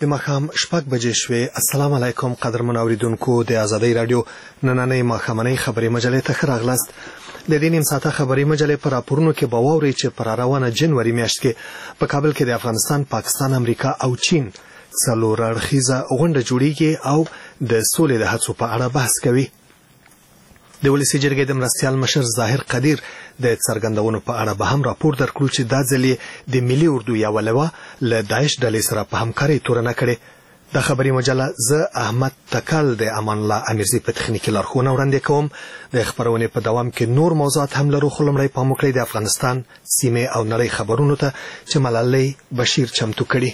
د ماښام 6 بجې شوې. السلام علیکم قدرمن اوریدونکو د آزادۍ رادیو نننۍ ماښامنۍ خبري مجلې ته ښه راغلاست. د دې نیم ساعته خبري مجلې پر راپورونو کې به واورئ چې پر روانه جنوري میاشت کې په کابل کې د افغانستان، پاکستان، امریکا او چین څلور اړخیزه غونډه جوړیږي او د سولې د هڅو په اړه بحث کوي. د ولسي جرګې د مرستیال مشر ظاهر قدیر د څرګندونو په اړه به هم راپور درکړو چې دا ځل د ملي اردو یوه لواء له داعش ډلې سره په همکارۍ تورنه کړې. د خبري مجله زه احمد تکل د امان الله امیرزي په تخنیکي لارښوونه وړاندې کوم. د خبرونې په دوام کې نور موضوعات هم لرو، خو لومړی پام وکړئ د افغانستان، سیمې او نړۍ خبرونو ته چې ملالۍ بشیر چمتو کړي.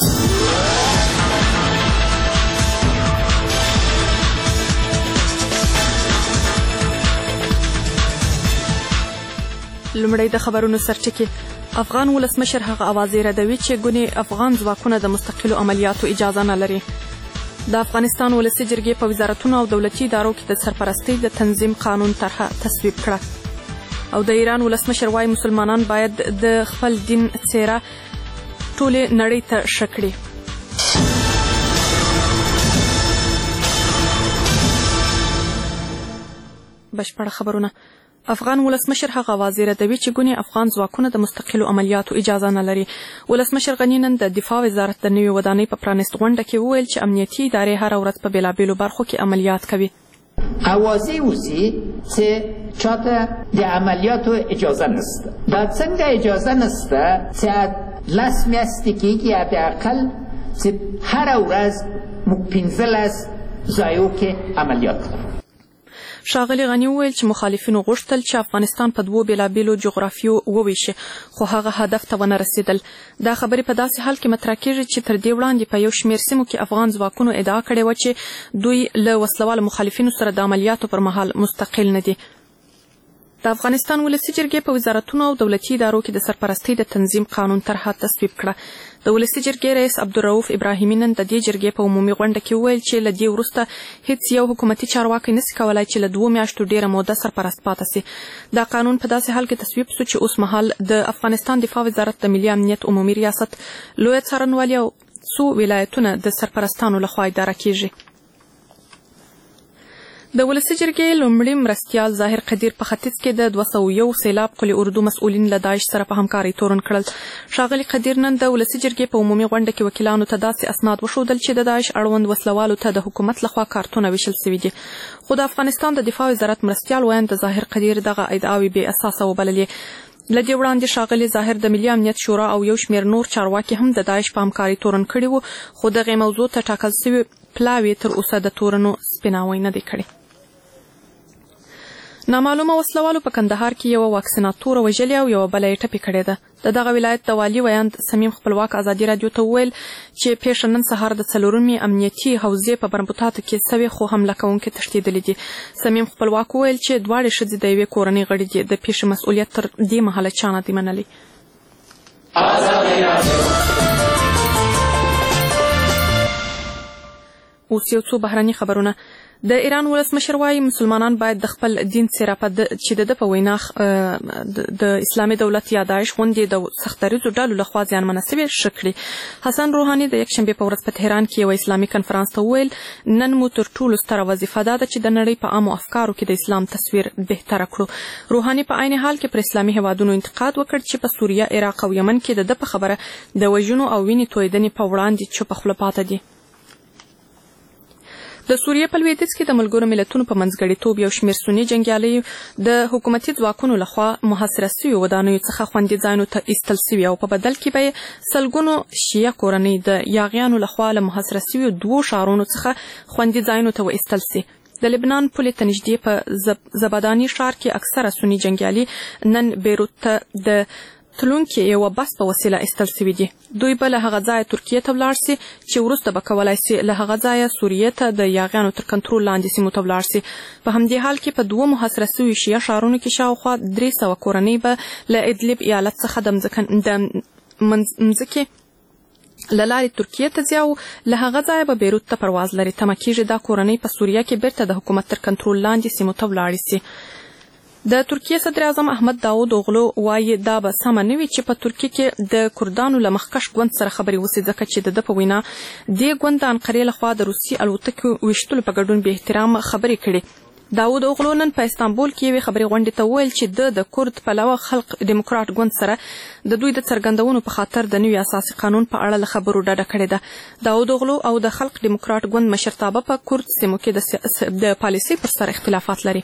لومړی د خبرونو سرچکې. افغان ولسمشر هغه اوازې ردوي چې ګونې افغان ځواکونه د مستقلو عملیاتو اجازه نه لري. د افغانستان ولسي جرګې په وزارتونو او دولتي ادارو کې د سرپرستۍ د تنظیم قانون طرحه تصویب کړه. او د ایران ولسمشر وايي مسلمانان باید د خپل دین څیره ټولې نړۍ ته ښه کړي. بشپړ خبرونه. افغان ولسمشر هغه اوازې ردوي چې ګونې افغان ځواکونه د مستقلو عملیاتو اجازه نه لري. ولسمشر غني نن د دفاع وزارت د نوې ودانۍ په پرانیست غونډه کې وویل چې امنیتي ادارې هره ورځ په بېلابېلو برخو کې عملیات کوي. اوازې وځي چې چاته د عملیاتو اجازه نشته. دا څنګه اجازه نشته چې 10 میاشتې کېږي حداقل چې هره ورځ موږ 15 ځایو کې عملیات کوو. ښاغلي غني وویل چې مخالفینو غوښتل چې افغانستان په دوو بېلابېلو جغرافیو وویشي، خو هغه هدف ته ونه رسېدل. دا خبرې په داسې حال کې مطرح کېږي چې تر دې وړاندې په یو شمېر سیمو کې افغان ځواکونو ادعا کړې وه چې دوی له وسلوالو مخالفینو سره د عملیاتو پر مهال مستقل نه دي. د افغانستان ولسي جرګې په وزارتونو او دولتي ادارو کې د سرپرستۍ د تنظیم قانون طرحه تصویب کړه. د ولسي جرګې رئیس عبدالرؤف ابراهیمي نن د دې جرګې په عمومي غونډه کې وویل چې له دې وروسته هیڅ یو حکومتي چارواکی نشي کولای چې له 2 میاشتو ډیره موده سرپرست پاتې شي. دا قانون په داسې حال کې تصویب شو چې اوس مهال د افغانستان دفاع وزارت د ملي امنیت عمومي ریاست، لویه څارنوالي او څو ولایتونه د سرپرستانو لخوا اداره کیږي. د ولسي جرګې لومړي مرستیال ظاهر قدیر په ختیځ کې د 201 سیلاب قل اردو مسؤلین له داعش سره په همکارۍ تورن کړل. ښاغلي قدیر نن د ولسي جرګې په عمومي غونډه کې وکیلانو ته داسې اسناد وښودل چې د داعش اړوند وسلوالو ته د حکومت لخوا کارتونه ویشل سوي دي. خو د افغانستان د دفاع وزارت مرستیال ویاند د ظاهر قدیر دغه ادعاوې بې اساسه وبللې. له دې وړاندې ښاغلي ظاهر د ملي امنیت شورا او یو شمېر نور چارواکي هم د داعش په همکارۍ تورن کړي وو، خو دغې موضوع ته ټاکل سوي پلاوي تر اوسه د تورنو سپیناوی نه دی کړی. نامعلومه وسلوالو په کندهار کې یوه واکسیناتوره وژلې او یوه بله یې ټپي کړې ده. د دغه ولایت د والي ویاند سمیم خپلواک ازادي راډیو ته وویل چې پیښه نن سهار د 4مې امنیتي حوزې په برمبوتاتو کې سوې، خو حمله کوونکي تښتېدلي دي. سمیم خپلواک وویل چې دواړې ښځې د یوې کورنۍ غړي دي. د پیښې مسؤلیت تر دې مهاله چا نه دی منلی. اوس یو څو بهرني خبرونه. د ایران ولسمشر وايي مسلمانان باید د خپل دین څیره چې د په وینا د اسلامي دولت یا داعش غوندې د سختدریځو ډلو لخوا زیانمنه سوې ښه کړي. حسن روحاني د یکشنبې په ورځ په تهران کې یو اسلامي کنفرانس ته وویل نن مو تر ټولو ستره وظیفه دا ده چې د نړۍ په عامو افکارو کې د اسلام تصویر بهتره کړو. روحاني په عین حال کې پر اسلامي هیوادونو انتقاد وکړ چې په سوریه، عراق او یمن کې د په خبره د وژنو او وینې تویدنې په وړاندې چوپه خوله پاته دي. د سوریه په لویدیځ کې د ملګرو ملتونو په منځګړیتوب یو شمېر سني جنګیالي د حکومتي ځواکونو لخوا محاصره سویو ودانیو څخه خوندي ځایونو ته ایستل سوي او په بدل کې به یې سلګونو شیعه کورنۍ د یاغیانو لخوا له محاصره سویو 2 ښارونو څخه خوندي ځایونو ته وایستل سي. د لبنان پولې ته نږدې په زبداني ښار کې اکثره سني جنګیالي نن بیروت ته د تلونکي یو بس په وسیله ایستل سوي دي. دوی به له هغه ځایه ترکیې ته ولاړ سي چې وروسته به کولی سي له هغه ځایه سوریې ته د یاغیانو تر کنټرول لاندې سیمو ته ولاړ سي. په همدې حال کې په 2 محاصره سوي شیعه ښارونو کې شاوخوا 300 کورنۍ به له ادلب ایالت څخه د مځکې له لارې ترکیې ته ځي او له هغه ځایه به بیروت ته پرواز لري. تمه کېږي دا کورنۍ په سوریه کې بیرته د حکومت تر کنټرول لاندې سیمو ته ولاړې سي. د ترکیه صدر اعظم احمد داود اوغلو وایي دا به سمه نه وي چې په ترکیه کې د کردانو له مخکش ګوند سره خبرې وسي، ځکه چې د په وینا دې ګوند د انقرې لخوا د روسي الوتکو ویشتلو په ګډون بې احترامه خبرې کړي. داود اوغلو نن په استانبول کې یوې خبرې غونډې ته وویل چې د کورد پلوه خلق ډیموکرات ګوند سره د دوی د څرګندونو په خاطر د نوي اساسي قانون په اړه له خبرو ډډه کړې ده. داود اوغلو او د خلق ډیموکرات ګوند مشرتابه په کورد سیمو کې د پالیسۍ پر سر اختلافات لري.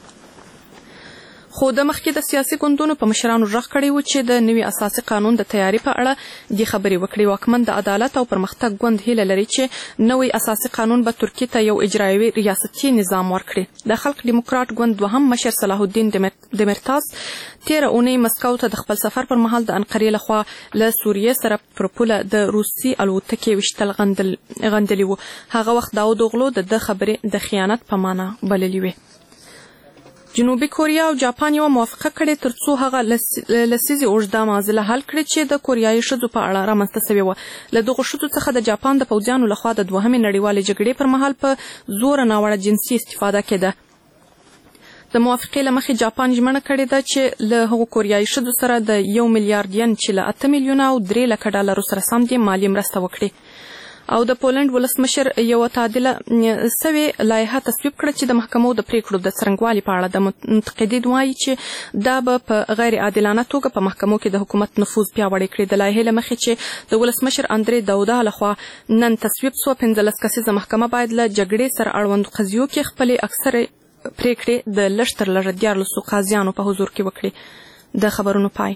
خو د مخکې د سیاسي ګوندونو په مشرانو غږ کړی و چې د نوي اساسي قانون د تیاری په اړه د خبرې وکړي. واکمن د عدالت او پرمختګ ګوند هیله لري چې نوی اساسي قانون به ترکیه ته یو اجرایوي ریاستي نظام ورکړي. د خلق ډیموکرات ګوند دوهم مشر صلاح الدین دمرتاز تیره اونۍ مسکو ته د خپل سفر پر مهال د انقرې لخوا له سوریې سره پر پوله د روسي الوتکې ویشتل غندلي وو. هغه وخت داود اوغلو د خبرې د خیانت په معنا بللې وې. جنوبي کوریا او جاپان یو موافقه کړې ترڅو هغه لسیزې اوږده معضله حل کړي چې د کوریایي ښځو په اړه رامنځته شوې وه. له دغو ښځو څخه د جاپان د پوځیانو لخوا د دوهمې نړیوالې جګړې پر مهال په زوره ناوړه جنسي استفاده کېده. د موافقې له مخې جاپان ژمنه کړې ده چې له هغو کوریایي ښځو سره د 1 میلیارډ ین چې له 8 میلیونه او 3 لکه ډالرو سره سم دي مالي مرسته وکړي. او د پولند ولسمشر یو تعدیله سوې لایحه تصویب کړه چې د محکمو د پریکړو د څرنګوالي په اړه د منتقدین وایي چې دا به په غیر عادلانه توګه په محکمو کې د حکومت نفوذ پیاوړی کړي. د لایحې له مخې چې د ولسمشر اندرې دودا لخوا نن تصویب سوه 15 کسیزه محکمه باید له جګړې سره اړوند قضیو کې خپلې اکثره پریکړې د لږ تر لږه 14 قاضیانو په حضور کې وکړي. د خبرونو پای.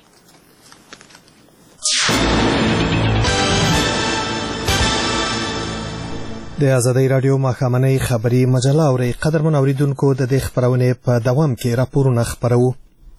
د آزادۍ راډیو ماښامنۍ خبري مجله اورئ. قدرمن اوریدونکو د دې خبرونې په دوام کې راپورونه خپرو.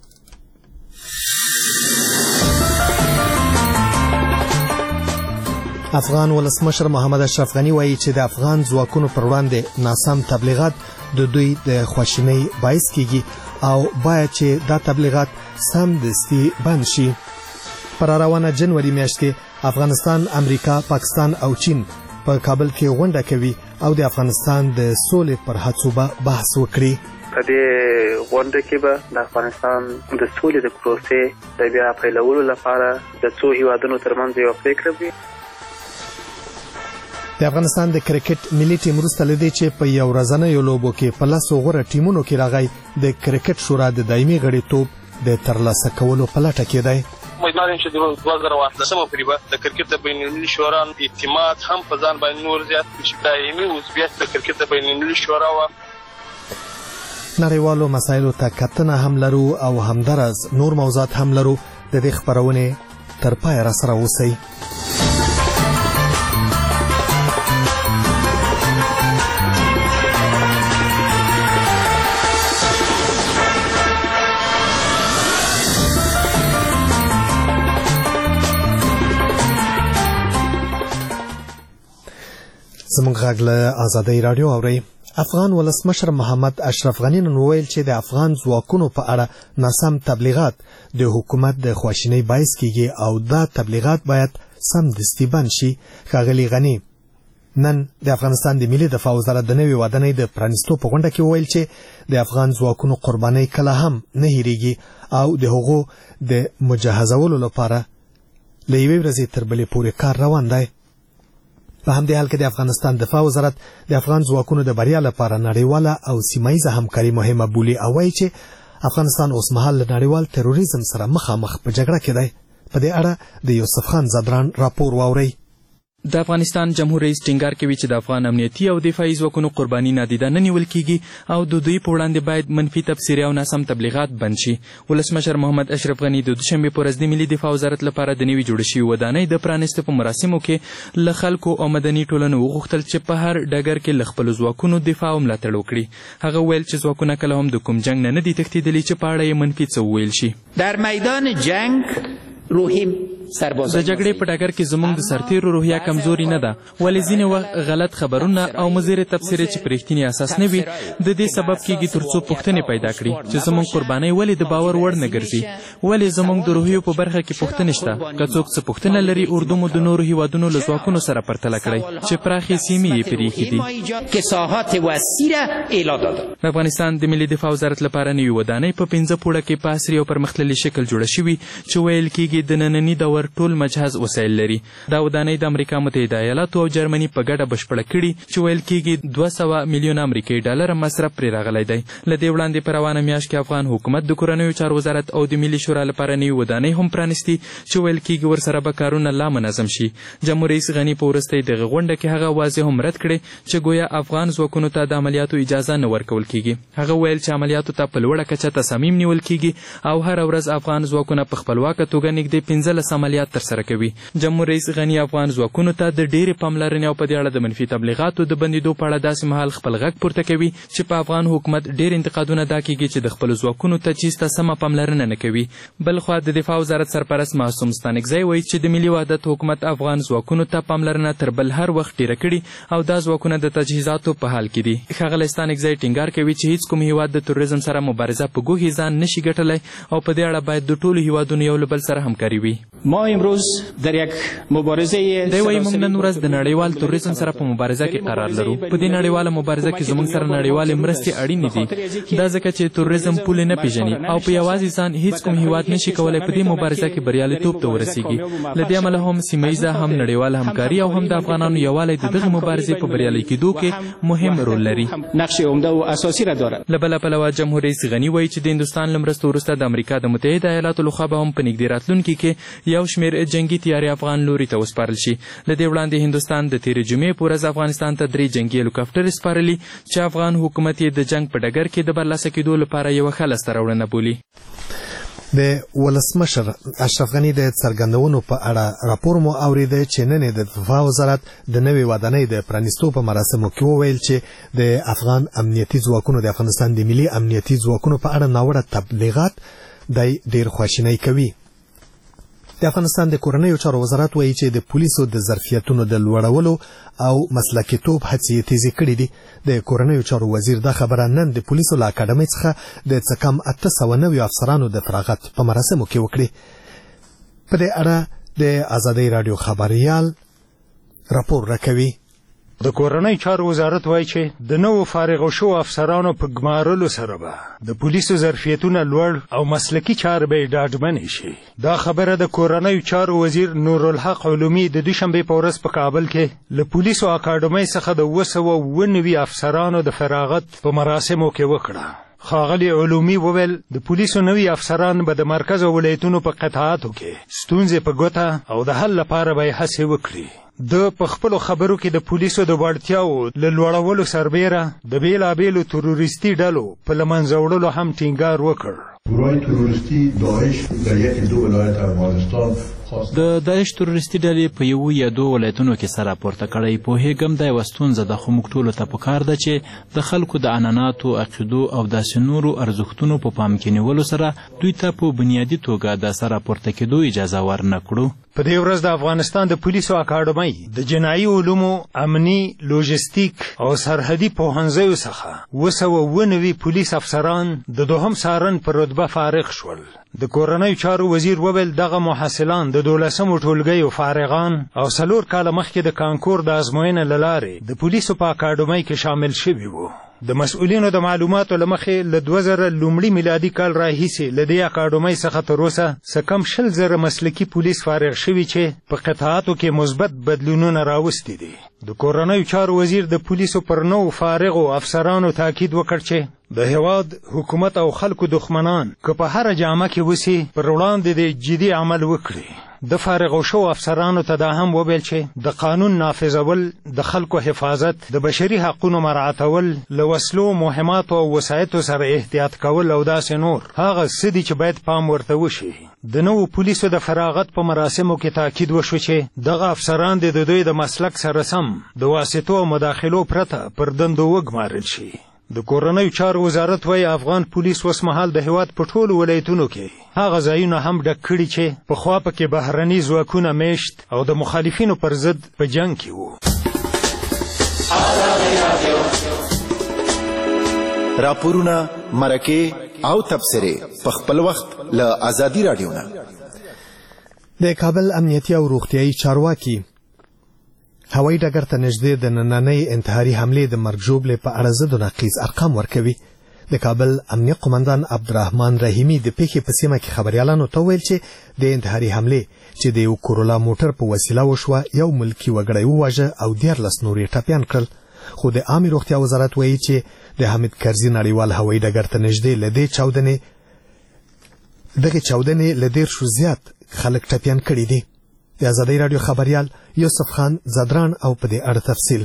افغان ولسمشر محمد اشرف غنی وایي چې د افغان ځواکونو پر وړاندې ناسم تبلیغات د دوی د خواشینۍ باعث کیږي او باید چې دا تبلیغات سمدستي بند شي. پر روانه جنوري میاشت کې افغانستان، امریکا، پاکستان او چین په کابل کې غونډه کوي او د افغانستان د سولې پر هڅو به بحث وکړي. په دې غونډه کې به د افغانستان د سولې د پروسې د بیا پیلولو لپاره د څو هیوادونو ترمنځ یو پریکړه وي. د افغانستان د کرکټ ملي ټیم وروسته له دې چې په یو ورځنیو لوبو کې په 10 غوره ټیمونو کې راغی د کرکټ شورا د دایمي غړیتوب د ترلاسه کولو په لټه کې دی. امیدوار یم چې د 2018 پورې به د کرکټ د بین‌المللي شورا اعتماد هم په ځان باندې نور زیات کړي. دایمي عضویت د کرکټ د بین‌المللي شورا وه. نړیوالو مسایلو ته کتنه هم لرو او همدارس نور موضوعات هم لرو. د دې خبرونه تر پای را سره اوسئ. زموږ غږ له آزادۍ راډیو اورئ. افغان ولسمشر محمد اشرف غنی نن وویل چې د افغان ځواکونو په اړه ناسم تبلیغات د حکومت د خواشینۍ باعث کیږي او دا تبلیغات باید سمدستي بند شي. ښاغلي غنی نن د افغانستان د ملي دفاع وزارت د نوې ودانۍ د پرانیستو په غونډه کې وویل چې د افغان ځواکونو قربانۍ کله هم نه هېریږي او د هغو د مجهزولو لپاره له یوې ورځې تر بلې پورې کار روان دی. په همدې حال کې د افغانستان دفاع وزارت د افغان ځواکونو د بریا لپاره نړیواله او سیمایي همکاري مهمه بولي او وایي چې افغانستان اوسمهال له نړیوال تروریزم سره مخامخ په جګړه کې دی. په دې اړه د یوسف خان زدران راپور واورئ. د افغانستان جمهور رئیس ټینګار کوي چې د افغان امنیتي او دفاعي ځواکونو قرباني نادیده نه نیول کیږي او د دوی په وړاندې باید منفي تبصرې او ناسم تبلیغات بند شي. ولسمشر محمد اشرف غني د دوشنبې په ورځ د ملي دفاع وزارت لپاره د نوي جوړ شوي ودانۍ د پرانیستو په مراسمو کې له خلکو او مدني ټولنو وغوښتل چې په هر ډګر کې له خپلو ځواکونو دفاع او ملاتړ وکړي. هغه ویل چې ځواکونه کله هم د کوم جنګ نه دي تښتېدلي چې په اړه یې منفي څه وویل شي. در میدان جنگ روحی د جګړې په ډګر کې زموږ د سرتیرو روحیه کمزوري نه ده، ولې ځینې وخت غلط خبرونه او مضر تبصرې چې په رښتیني اساس نه وي د دې سبب کېږي ترڅو پوښتنې پیدا کړي چې زموږ قربانۍ ولې د باور وړ نه ګرځي، ولې زموږ د روحیو په برخه کې پوښتنې شته. که څوک څه پوښتنه لري اردو مو د نورو هیوادونو له ځواکونو سره پرتله کړئ چې پراخې سیمې یې پرې ایښي دي. د افغانستان د ملي دفاع وزارت لپاره نوې ودانۍ په 5 پوړه کې په عصري او پرمختللي شکل جوړه شوي چې ویل کېږي د ننني دور ټول مجهز وسایل لري. دا ودانۍ د امریکا متحده ایالاتو او جرمني په ګډه بشپړه کړي چې ویل کېږي 200 میلیون امریکایي ډالر مصرف پرې راغلی دی. له دې وړاندې په روانه میاشت کې افغان حکومت د کورنیو چارو وزارت او د ملي شورا لپاره نوې ودانۍ هم پرانیستي چې ویل کېږي ورسره به کارونه لا منظم شي. جمهور رئیس غني په وروستۍ دغه غونډه کې هغه واضح هم رد کړی چې ګویا افغان ځواکونو ته د عملیاتو اجازه نه ورکول کېږي. هغه ویل چې عملیاتو ته په لوړه کچه تصامیم نیول کېږي او هره ورځ افغان ځواکونه په خپلواکه توګه نږدې 15 عملیات ترسره کوي. جمهور رئیس غني افغان ځواکونو ته د ډېرې پاملرنې او په دې اړه د منفي تبلیغاتو د بندېدو په اړه داسې مهال خپل غږ پورته کوي چې په افغان حکومت ډېر انتقادونه دا کېږي چې د خپلو ځواکونو تجهیز ته سمه پاملرنه نه کوي. بلخوا د دفاع وزارت سرپرست معصوم ستانکزی وایي چې د ملي وحدت حکومت افغان ځواکونو ته پاملرنه تر بل هر وخت ډېره کړې او دا ځواکونه د تجهیزاتو په حال کې دي. ښاغلی ستانکزی ټینګار کوي چې هیڅ کوم هیواد د تروریزم سره مبارزه په ګوښې ځان نشي ګټلی او په دې اړه باید د ټولو هیوادونو یو له بل سره همکاري وي. دی وایي موږ نن ورځ د نړیوال تروریزم سره په مبارزه کې قرار لرو. په دې نړیواله مبارزه کې زموږ سره نړیوالې مرستې اړینې دي. دا ځکه چې تروریزم پولې نه پیژني او په یوازې ځان هیڅ کوم هیواد نشي کولی په دې مبارزه کې بریالیتوب ته ورسیږي. له دې امله هم سیمه ییزه هم نړیواله همکاري او هم د افغانانو یووالی د دغې مبارزې په بریالي کېدو کې مهم رول لري. له بله پلوه جمهور رئیس غني وایي چې د هندوستان له مرستو وروسته د امریکا د متحده ایالاتو لخوا به هم په نږدې راتلونکي کې یو شمېر جنګي تیارې افغان لوري ته وسپارل شي. له دې وړاندې هندوستان د تېرې جمعې په ورځ افغانستان ته 3 جنګي هلیکاپټر سپارلي چې افغان حکومت یې د جنګ په ډګر کې د برلاسه کېدو لپاره یوه ښه لاسته راوړنه بولي. د ولسمشر اشرف غني د څرګندونو په اړه راپور مو اورېده چې نن د دفاع وزارت د نوې ودانۍ د پرانیستو په مراسمو کې وویل چې د افغان امنیتي ځواکونو د افغانستان د ملي امنیتي ځواکونو په اړه ناوړه تبلیغات دی ډېر خواشینی کوي. د افغانستان د کورنیو چارو وزارت وایي چې د پولیسو د ظرفیتونو د لوړولو او مسلکیتوب هڅې یې تیزې کړې دي. د کورنیو چارو وزیر دا خبره نن د پولیسو له اکاډمۍ څخه د څه کم 890 افسرانو د فراغت په مراسمو کې وکړې. په دې اړه د ازادۍ راډیو خبریال راپور راکوي. د کورنۍ چارو وزارت وایي چې د نوو فارغو شوو افسرانو په ګمارلو سره به د پولیسو ظرفیتونه لوړ او مسلکي چارې به یې ډاډمنې شي. دا خبره د کورنیو چارو وزیر نورالحق علومي د دوشنبې په ورځ په کابل کې له پولیسو اکاډمۍ څخه د 290 افسرانو د فراغت په مراسمو کې وکړه. ښاغلي علومي وویل د پولیسو نوي افسران به د مرکز او ولایتونو په قطاعاتو کې ستونزې په ګوته او د حل لپاره به یې هڅې وکړي. د په خپلو خبرو کې د پولیسو د وړتیاو له لوړولو سربیره د بیلابیلو تروریستي ډلو په له منځه وړلو هم ټینګار وکړ. گروه تروریستی داعش در 1-2 ولایت افغانستان د داعش تروریستي ډلې په 1 یا 2 ولایتونو کې سره پورته کړی. پوهېږم دا یوه ستونزه ده، خو موږ ټولو ته پکار ده چې د خلکو د عنعناتو، عقیدو او داسې نورو ارزښتونو په پام کې نیولو سره دوی ته په بنیادي توګه د سره پورته کېدو اجازه ورنه کړو. په دې ورځ د افغانستان د پولیسو اکاډمۍ د جنایي علومو، امني، لوژستیک او سرحدي پوهنځیو څخه 290 پولیس افسران د 2م سارن پر رتبه فارغ شول. د کورنیو چارو وزیر وویل دغه محصلان د 12مو ټولګیو فارغان او 4 کاله مخکې د کانکور د ازموینې له لارې د پولیسو په اکاډمۍ کې شامل شوي وو. د مسؤلینو د معلوماتو له مخې له 2000 لومړي میلادي کال راهیسې له دې اکاډمۍ څخه تر اوسه څه کم 20,000 مسلکي پولیس فارغ شوي چې په قطاعاتو کې مثبت بدلونونه راوستي دي. د کورنیو چارو وزیر د پولیسو پر نوو فارغو افسرانو تاکید وکړ چې د هیواد حکومت او خلکو دښمنان که په هره جامه کې وسی پر وړاندې د جدي عمل وکړي. د فارغو شو افسرانو ته دا هم وویل چې د قانون نافذول، د خلکو حفاظت، د بشري حقونو مراعاتول، له وسلو، مهماتو او وسایطو سره احتیاط کول او داسې نور هغه څه دي چې باید پام ورته وشي. د نوو پولیسو د فراغت په مراسمو کې تاکید وشو چې دغه افسران د دوی د مسلک سره سم د واسطو او مداخلو پرته پر دندو وګمارل شي. د کورنیو چارو وزارت وایي افغان پولیس اوسمهال د هیواد په ټولو ولایتونو کې هغه ځایونه هم ډک کړي چې پخوا پکې بهرني ځواکونه میشت او د مخالفینو پر ضد په جنګ کې وو. راپورونه، مرکې او تبصرې په خپل وخت له آزادي راډیو نه. د کابل امنیتي او روغتیايي چارواکي هوایي ډګر ته نږدې د نننۍ انتحاري حملې د مرګ ژوبلې په اړه ضد و نقیض ارقام ورکوي. د کابل امنیه قومندان عبدالرحمن رحیمي د پیښې په سیمه کې خبریالانو ته ویل چې د انتحاري حملې چې د یو کورولا موټر په وسیله وشوه یو ملکي وګړی وواژه او 14 نور یې ټپیان کړل. خو د عامه روغتیا وزارت وایي چې د حامد کرزي نړیوال هوایي ډګر ته نږدې له دغه چاودنې له 10 زیات خلک ټپیان کړي دي. د آزادۍ راډیو خبریال یوسف خان زدران او په دې اړه تفصیل.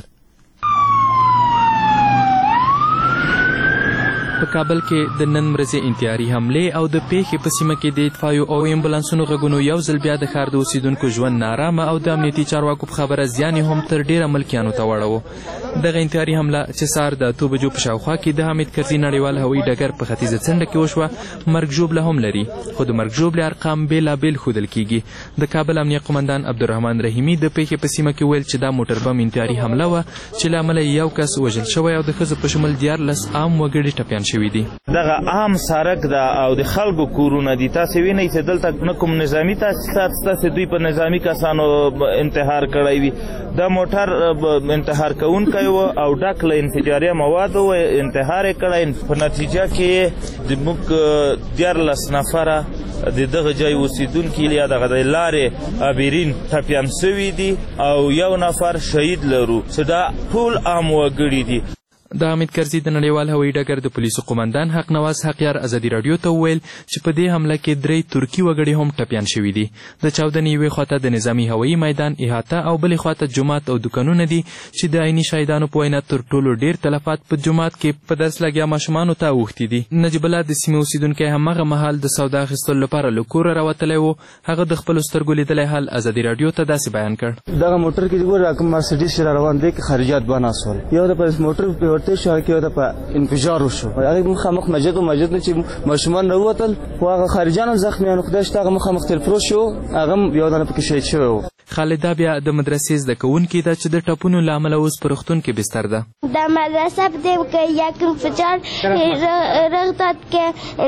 په کابل کې د نن ورځې انتحاري حملې او د پیښې په سیمه کې د اطفایو او امبولانسونو غږونو یو ځل بیا د ښار د اوسیدونکو ژوند نارامه او د امنیتي چارواکو په خبره زیان هم تر ډیره ملکیانو ته واړوه. دغه انتحاري حمله چې سهار د 8 بجو په شاوخوا کې د حامد کرزي نړیوال هوایي ډګر په ختیځه څنډه کې وشوه مرګ ژوبله هم لري، خو د مرګ ژوبلې ارقام بېلابېل ښودل کېږي. د کابل امنیه قومندان عبدالرحمن رحیمي د پیښې په سیمه کې ویل چې دا موټر بم انتحاري حمله وه چې له امله یو کس وژل شوی او د ښځو په شمول 14 عام وګړي ټپیان شوي دي. دغه عام سړک ده او د خلکو کورونه دي. تاسې وینئ چې دلته نه کوم نظامي تاسیسات شته چې دوی په نظامي کسانو انتحار کړی وي. دا موټر انتحار کوونکی و او ډک له انفجاري موادو انتحار یې کړی. په نتیجه کې زموږ 14 نفره د دغه ځای اوسېدونکي یا دغه د لارې عابرین ټپیان سوي دي او یو نفر شهید لرو چې دا ټول عام وګړي دي. د حامد کرزي د نړیوال هوایي ډګر د پولیسو قومندان حق نواز حقیار ازادي راډیو ته وویل چې په دې حمله کې 3 ترکي وګړي هم ټپیان شوي دي. د چاودنې یوې خواته د نظامي هوایي میدان احاطه او بلې خواته جومات او دوکانونه دي چې د عیني شاهدانو په وینا تر ټولو ډیر تلفات په جومات کې په درس لګیا ماشومانو ته اوښتي دي. نجیب الله د سیمې اوسیدونکی هماغه مهال د سودا اخیستلو لپاره له کوره راوتلی و. هغه د خپلو سترګو لیدلی حال ازادي راډیو ته داسې بیان کړ. دغه موټر کې ګوره کوم مرسډیز چې را روان دی کې خارجات بناسول یو د پولیس موټر په ورته شو کې د انفجار وشو. هغه مخامخ مسجد نه چې ماشومان راوتل خو هغه خارجانو زخمیانو خدای شته هغه مخامخ تل پروت شو هغه یو دانه پکې شهید شوی و. خالده بیا د مدرسې زده کوونکې ده چې د ټپونو له امله اوس په روغتون کې بستر ده. د مدرسه په دې کې یک انفجار رخ داد که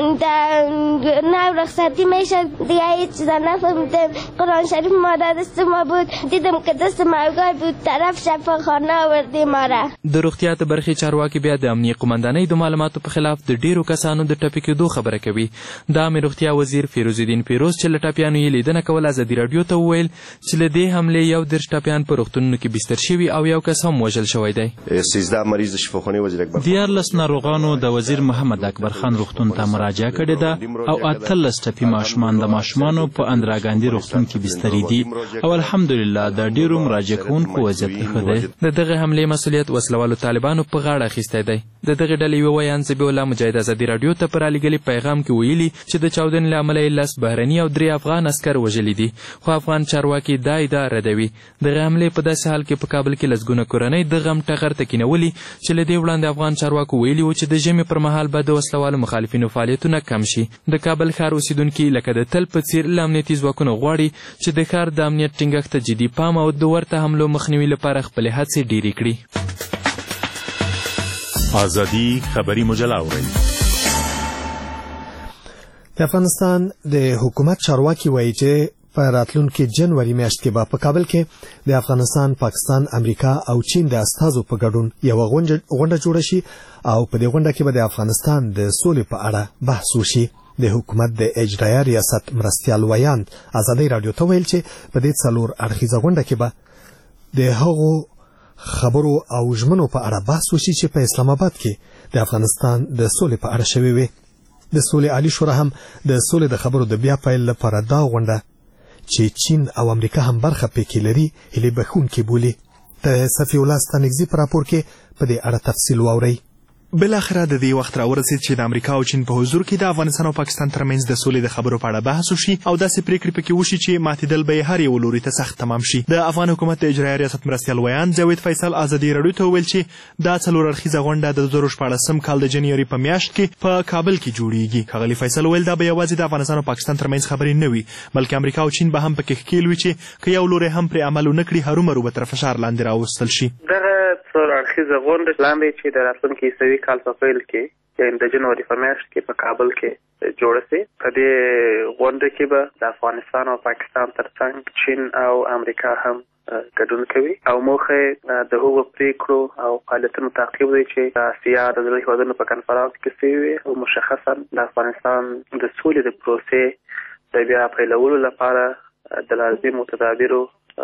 نه رخصتی میشه دیگه هیچ نفهمیدم. قرآن شریف ما دست ما بود دیدم که دست مرگای بود طرف شفاخانه آوردی ما را. د روغتیا ته برخې چارواکي بیا د امنیه قومندانۍ د معلوماتو په خلاف د ډیرو کسانو د ټپي کېدو خبره کوي. د عامه روغتیا وزیر فیروز الدین فیروز چې له ټپیانو یې لیدنه کول ازادي راډیو ته وویل چې له دې حملې 11 ټپیان په روغتونونو کې بستر شوي او یو کس هم وژل شوی دی. 13 مریض شفاخانه وزیر اکبر 14 ناروغانو د وزیر محمد اکبر خان روغتون ته مراجعه کړې ده او 18 ټپي ماشومان د ماشومانو په اندراګاندي روغتون کې بستري دي او الحمدلله د ډیرو مراجعه کوونکو وضعیت ښه دی. د دغه حملې مسؤلیت وسلوالو طالبانو په غاړه اخیستی دی. د دغې ډلې یوه ویان ذبیح الله مجاهد ازادي راډیو ته په رالیږلي پیغام کې ویلي چې د چاودنې له امله یې 10 بهرني او 3 افغان عسکر وژلي دي، خو افغان چارواکي دا ادعا ردوي. دغه حملې په داسې حال کې په کابل کې لسګونه کورنۍ د غم ټغر ته کینولي چې له دې وړاندې افغان چارواکو ویلي وو چې د ژمي پر مهال به د وسلوالو مخالفینو فعالیتونه کم شي. د کابل ښار اوسیدونکي لکه د تل په څیر له امنیتي ځواکونو غواړي چې د ښار د امنیت ټینګښت ته جدي پام او د ورته حملو مخنیوي لپاره خپلې هڅې ډیرې کړي. آزادی خبری مجله اورئ. د افغانستان د حکومت چارواکي وایي چې په راتلونکي جنوري میاشت کې به په کابل کې د افغانستان، پاکستان، امریکا او چین د استازو په ګډون یوه غونډه جوړه شي او په دې غونډه کې به د افغانستان د سولې په اړه بحث وشي. د حکومت د اجرایه ریاست مرستیال ویاند آزادۍ راډیو ته ویل چې په دې 4 اړخیزه غونډه کې به د هغو خبرو او ژمنو په اړه بحث وشي چې په اسلام آباد کې د افغانستان د سولې په اړه شوي وي. د سولې عالی شورا هم د سولې د خبرو د بیا پیل لپاره دا غونډه چې چین او امریکا هم برخه پکې لري هیلې بښونکې بولي. د صفي الله ستانکزي په راپور کې په دې اړه تفصیل واورئ. بلاخره د دې وخت راورسید چې د امریکا او چین په حضور کې د افغانستان او پاکستان ترمنځ د سولې د خبرو په اړه بحث وشي او داسې پریکړې پکې وشي چې ماتېدل به هر یو لوري ته سخت تمام شي. د افغان حکومت د اجرایي ریاست مرستیال ویان جاوید فیصل ازادي راډیو ته وویل چې دا څلور اړخیزه غونډه د 2014 کال د جنوري په میاشت کې په کابل کې جوړیږي. ښاغلي فیصل وویل دا به یوازې د افغانستان او پاکستان ترمنځ خبرې نه وي بلکې امریکا او چین به هم پکې ښکیل وي چې که یو لوری هم پرې عمل ونه کړي هرومرو به تر فشار لاندې راوستل شي. دغه څلور اړخیزه غونډه لاندې چې د راتلونکي عیسوي کال په پیل کې یعنې د جنوري په میاشت کې په کابل کې جوړه سي. په دې غونډه کې به د افغانستان او پاکستان ترڅنګ چین او امریکا هم ګډون کوي او موخه د هغو پریکړو او فعالیتونو تعقیب دی چې د اسیا د زړه هیوادونو په کنفرانس کې شوي او مشخصا د افغانستان د سولې د پروسې د بیا پیلولو لپاره د لازمو تدابیرو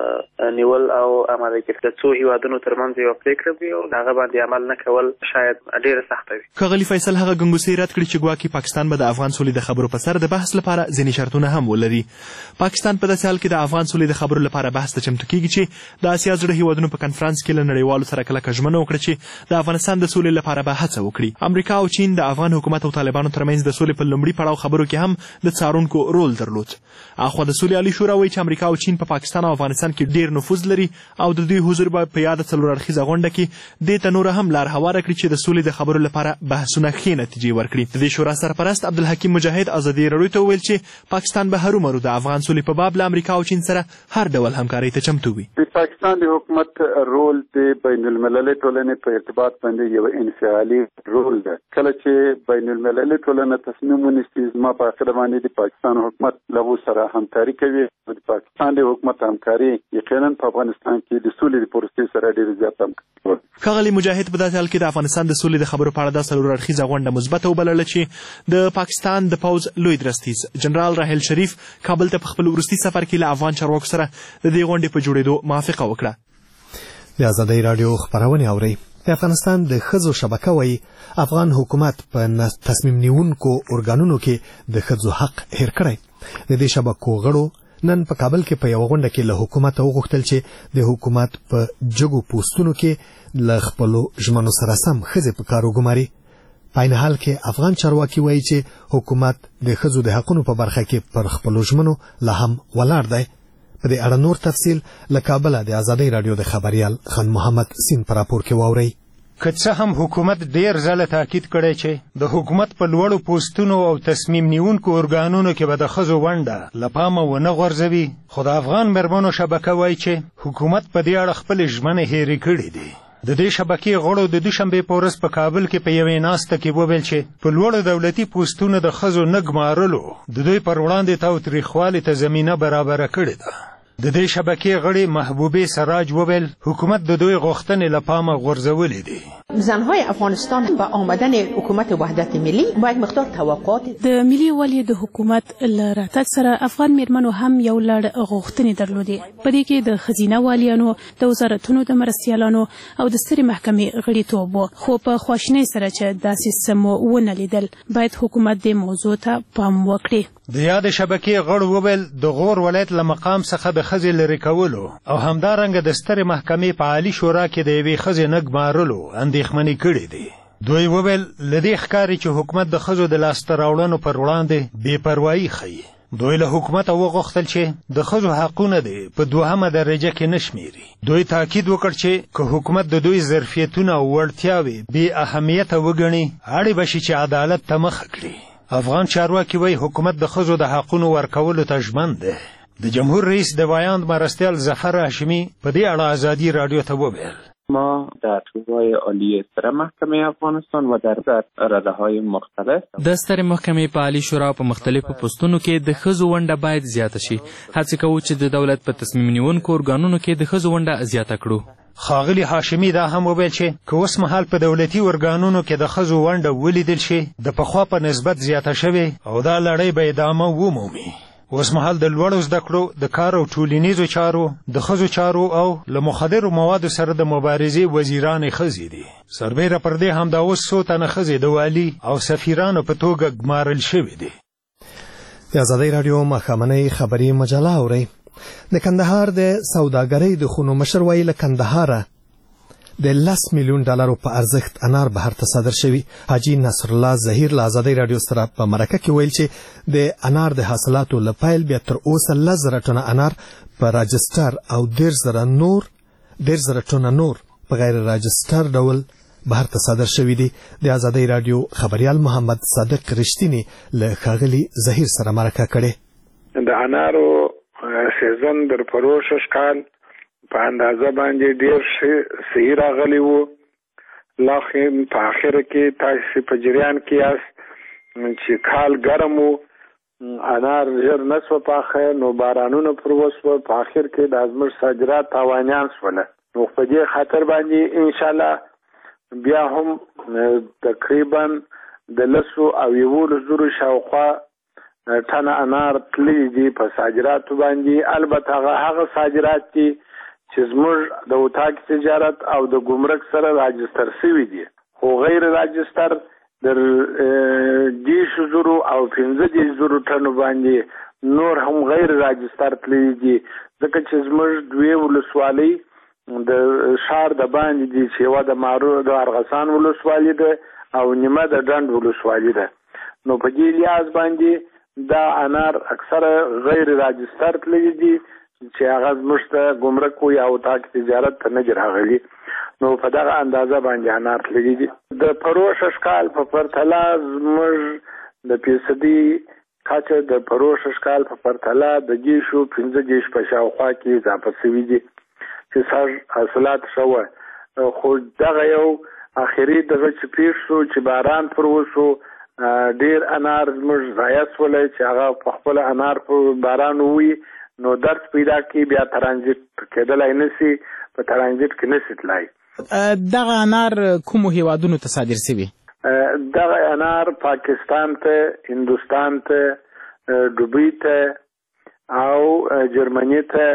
نیول او اماده د څو هیوادونو ترمنځ یو پریکړه وي او هغه باندې عمل نه کول شاید ډېره سخته وي. ښاغلي فیصل هغه ګنګوسې رد کړي چې ګواکې پاکستان به د افغان سولې د خبرو په سر د بحث لپاره ځینې شرطونه هم ولري. پاکستان په داسې حال کې د افغان سولې د خبرو لپاره بحث ته چمتو کیږي چې د اسیا زړه هیوادونو په کنفرانس کې له نړیوالو سره کلکه ژمنه وکړه چې د افغانستان د سولې لپاره به هڅه وکړي. امریکا او چین د افغان حکومت او طالبانو ترمنځ د سولې په لومړي پړاو خبرو کې هم د څارونکو رول درلود. اخوا د سولې عالي شورا وایي چې امریکا او چین په پاکستان او افغانستان کې ډېر نفوذ لري او د دوی حضور به په یاد څلور اړخیزه غونډه کې دې ته نور هم لار هواره کړي چې د سولې د خبرو لپاره بحثونه ښې نتیجې ورکړي. د دې شورا سرپرست عبدالحکیم مجاهد ازادي راډیو ته وویل چې پاکستان به هرومرو د افغان سولې په باب له امریکا او چین سره هر ډول همکارۍ ته چمتو وي. د پاکستان د حکومت رول د بین المللي ټولنې په ارتباط باندې یو انفعالي رول ده. کله چې بین المللي ټولنه تصمیم ونیسي زما په عقیده باندې د پاکستان حکومت له سره همکاري کوي. د پاکستان د حکومت همکاري یقینا په افغانستان کې د سولې د پروسې سره ډېر زیات همکاري. ښاغلي مجاهد په داسې حال کې د افغانستان د سولې د خبرو په اړه دا څلور اړخیزه غونډه مثبته وبلله چې د پاکستان د پوځ لوی درستیز جنرال راحیل شریف کابل ته په خپل وروستي سفر کې له افغان چارواکو سره د دې غونډې په جوړېدو موافقه وکړه. د ازادۍ راډیو خپرونې اورئ. د افغانستان د ښځو شبکه وایي افغان حکومت په تصمیم نیونکو ارګانونو کې د ښځو حق هیر کړی. د دې شبکو غړو نن په کابل کې په یو غونډه کې له حکومت وغوښتل چې د حکومت په جګو پوسټونو کې له خپلو ژمنو سره سم ښځې په کار وګماري. په عین حال کې افغان چارواکي وایي چې حکومت د ښځو د حقونو په برخه کې پر خپلو ژمنو لا هم ولاړ دی. په دې اړه نور تفصیل له کابله د ازادۍ راډیو د خبریال خان محمد سین په راپور کې واورئ. که څه هم حکومت ډیر ځله تاکید کړی چې د حکومت په لوړو پوسټونو او تصمیم نیونکو ارګانونو کې به د ښځو ونډه له پامه ونه غورځوي، خو د افغان مېرمنو شبکه وایي چې حکومت په دې اړه خپلې ژمنې هېرې کړې دي. د دې شبکې غړو د دوشنبې په ورځ په کابل کې په یوې ناسته کې وویل چې په لوړو دولتي پوسټونو د ښځو نه ګمارلو د دوی پر وړاندې تاوتریخوالي ته زمینه برابره کړې ده. د دې شبکې غړي محبوبه سراج وویل حکومت د دوی غوښتنې له پامه غورځولې دي. زنهای افغانستان با آمدن حکومت وحدت ملی باید مقدار توقعات د ملي والي د حکومت له راتګ سره افغان میرمنو هم یو لړ غوښتنې درلودې. په دې کې د خزینه والیانو، د وزارتونو د مرستیالانو او د سترې محکمې غړیتوب و، خو په خواشینۍ سره چې داسې څه مو ونه لیدل. باید حکومت دې موضوع ته پام وکړي. د یاد شبکې غړو وویل د غور ولایت له مقام څخه د ښځې لرې کولو او همدارنګه د سترې محکمې په عالي شورا کې د یوې ښځې نه ګمارلو اندېښمنې کړې دي. دوی وویل له دې ښکاري چې حکومت د ښځو د لاسته راوړنو پر وړاندې بې پروایي ښیي. دوی له حکومته وغوښتل چې د ښځو حقونه دې په دوهمه درجه کې نه شمېري. دوی تاکید وکړ چې که حکومت د دوی ظرفیتونه او وړتیاوې بې اهمیته وګڼي اړې به شي چې عدالت ته مخه کړي. افغان چارواکي وایي حکومت د ښځو د حقونو ورکولو ته ژمن دی. د جمهور رئیس د ویاند مرستیال ظفر هاشمي په دې اړه ازادي راډیو ته وویل ما در شورای عالی ستر محکمه افغانستان و در رده‌های مختلف د ستر محکمې په عالی شورا په مختلفو پوسټونو کې د ښځو ونډه باید زیاته شي. هڅه کوو چې د دولت په تصمیم نیونکو ارګانونو کې د ښځو ونډه زیاته کړو. ښاغلي هاشمي دا هم وویل چې که اوس مهال په دولتي ارګانونو کې د ښځو ونډه ولیدل شي د پخوا په نسبت زیاته شوې او دا لړۍ به ادامه ومومي. اوس مهال د لوړو زده کړو، د کار او ټولنیزو چارو، د ښځو چارو او له مخدرو موادو سره د مبارزې وزیرانې ښځې دي. سربیره پر دې همدا اوس څو تنه ښځې د والي او سفیرانو په توګه ګمارل شوې دي. د ازادۍ راډیو ماښامنۍ خبري مجله اورئ. د کندهار د سوداګرۍ د خونو مشر وایي له کندهاره د 10 میلیون ډالرو په ارزښت انار بهر ته صادر شوی. حاجی نصر الله ظهیر له آزادۍ رادیو سره په مرکه کې ویل چې د انار د حاصلاتو لپایل بیا تر اوسه 10,000 ټنه انار په راجستر او 10,000 ټنه نور په غیر راجستر ډول بهر ته صادر شوی دي. د آزادۍ رادیو خبريال محمد صادق رښتینی له ښاغلي ظهیر سره مرکه کړې. د انارو سیزن در پروشش کال په اندازه باندې ډیر صحیح راغلی وو. لاخین په اخر کې تاسو په جریان کې یاست چې کال ګرم وو، انار ژر نسو پاخه، نو بارانونو پر وسو، په اخر کې د ازمر صادرات تاوانیان شول. نو په دې خاطر باندې ان شاء الله بیا هم تقریبا د 10,000 شاوخوا ټنه انار تللی دي په صادراتو باندې. البته هغه صادرات دي چې زموږ د اتاق تجارت او د ګمرک سره راجستر شوي دي، خو غیر راجستر در 10,000 او 15,000 ټنو باندې نور هم غیر راجستر تللی دي، ځکه چې زموږ دوی ولسوالۍ د شار د باندې دي چې یوه د مارو د ارغسان ولسوالۍ ده او نیمه د ډنډ ولسوالۍ ده. نو په دې لحاظ باندې دا انار اکثره غیر راجستر تللی دي چې هغه زموږ ته ګمرک یا اتاق تجارت ته نه دي راغلي. نو په دغه اندازه باندې انار تللی دي. د پروش اشکال په پرتله زموږ د فیصدي کچه د پروش اشکال په پرتله د 15 په شاوخوا کې اضافه شوي دي چې سر حاصلات شوه. خو دغه یو اخري دغه چې پیښ شو چې باران پر وشو، ډیر انار زموږ ضایع شولی چې هغه په خپل انار په باران ووي، نو درد پیدا کی بیا ترانزیت کېدلی نشي، په ترانزیت کې نشي تلای. دغه انار کومو هیوادونو ته صادر شوي؟ دغه انار پاکستان ته، هندوستان ته، دوبۍ ته او جرمني ته،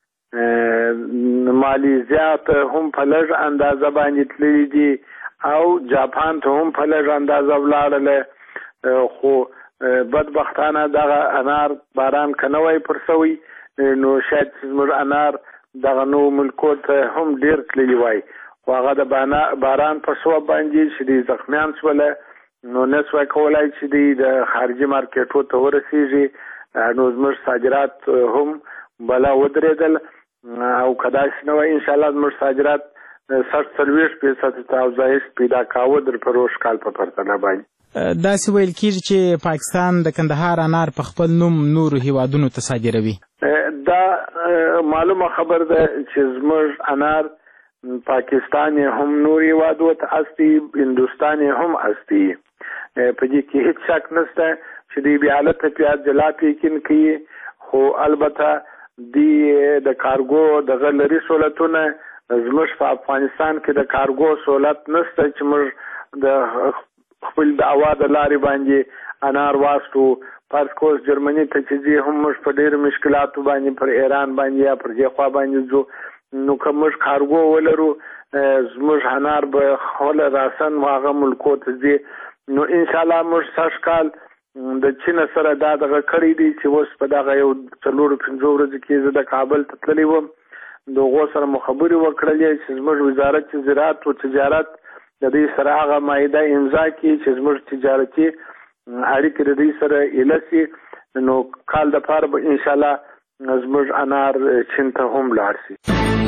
مالیزیا ته هم په لږ اندازه باندې تللی دي او جاپان ته هم په لږ اندازه ولاړله. خو بدبختانه دغه انار باران که نه وای پر سوی نو شاید زموږ انار دغه نو ملکو ته هم ډیر تللی وای، خو هغه د باران په سبب باندې چې دوی زخمیان شوله، نو نه سوای کولی چې دوی د خارجي مارکیټو ته ورسېږي. نو زموږ صادرات هم بلا ودرېدل او که داسې نه وای انشاءالله زموږ صادرات 40% ته افزایش پیدا کاوه در پروش کال په پرتله باندې. داسې ویل کېږي چې پاکستان د کندهار انار په خپل نوم نورو هیوادونو ته صادروي. دا معلومه خبر ده چې زموږ انار پاکستان هم نور هیوادو ته استی، هندوستان هم استی. په دې کې هیڅ شک نشته چې دوی بیا حالت بیا جلا پیکین کوي، خو البته دی د کارګو دغه لري سہولتونه زموږ په افغانستان کې د کارګو سہولت نشته چې موږ د خپل د هوا د لارې باندې انار واستو. فرض کوس جرمني ته چې ځي هم موږ په ډېرو مشکلاتو باندې پر ایران باندې یا پر دې خوا باندې ځو، نو که موږ کارګو ولرو زموږ انار به خپله راسن هغه ملکو ته ځي. نو انشاءالله موږ سږ کال د چین سره دا دغه کړی دی چې اوس په دغه یو 4-5 ورځې کې زه د کابل ته تللی وم، د هغو سره مو خبرې وکړلې چې زموږ وزارت زراعت او تجارت د دوی سره هغه معاهده امضا کړي چې زموږ تجارتي اړیکې د دوی سره ایله شي. نو کال دپاره به انشاءالله زموږ انار چین ته هم لاړ شي.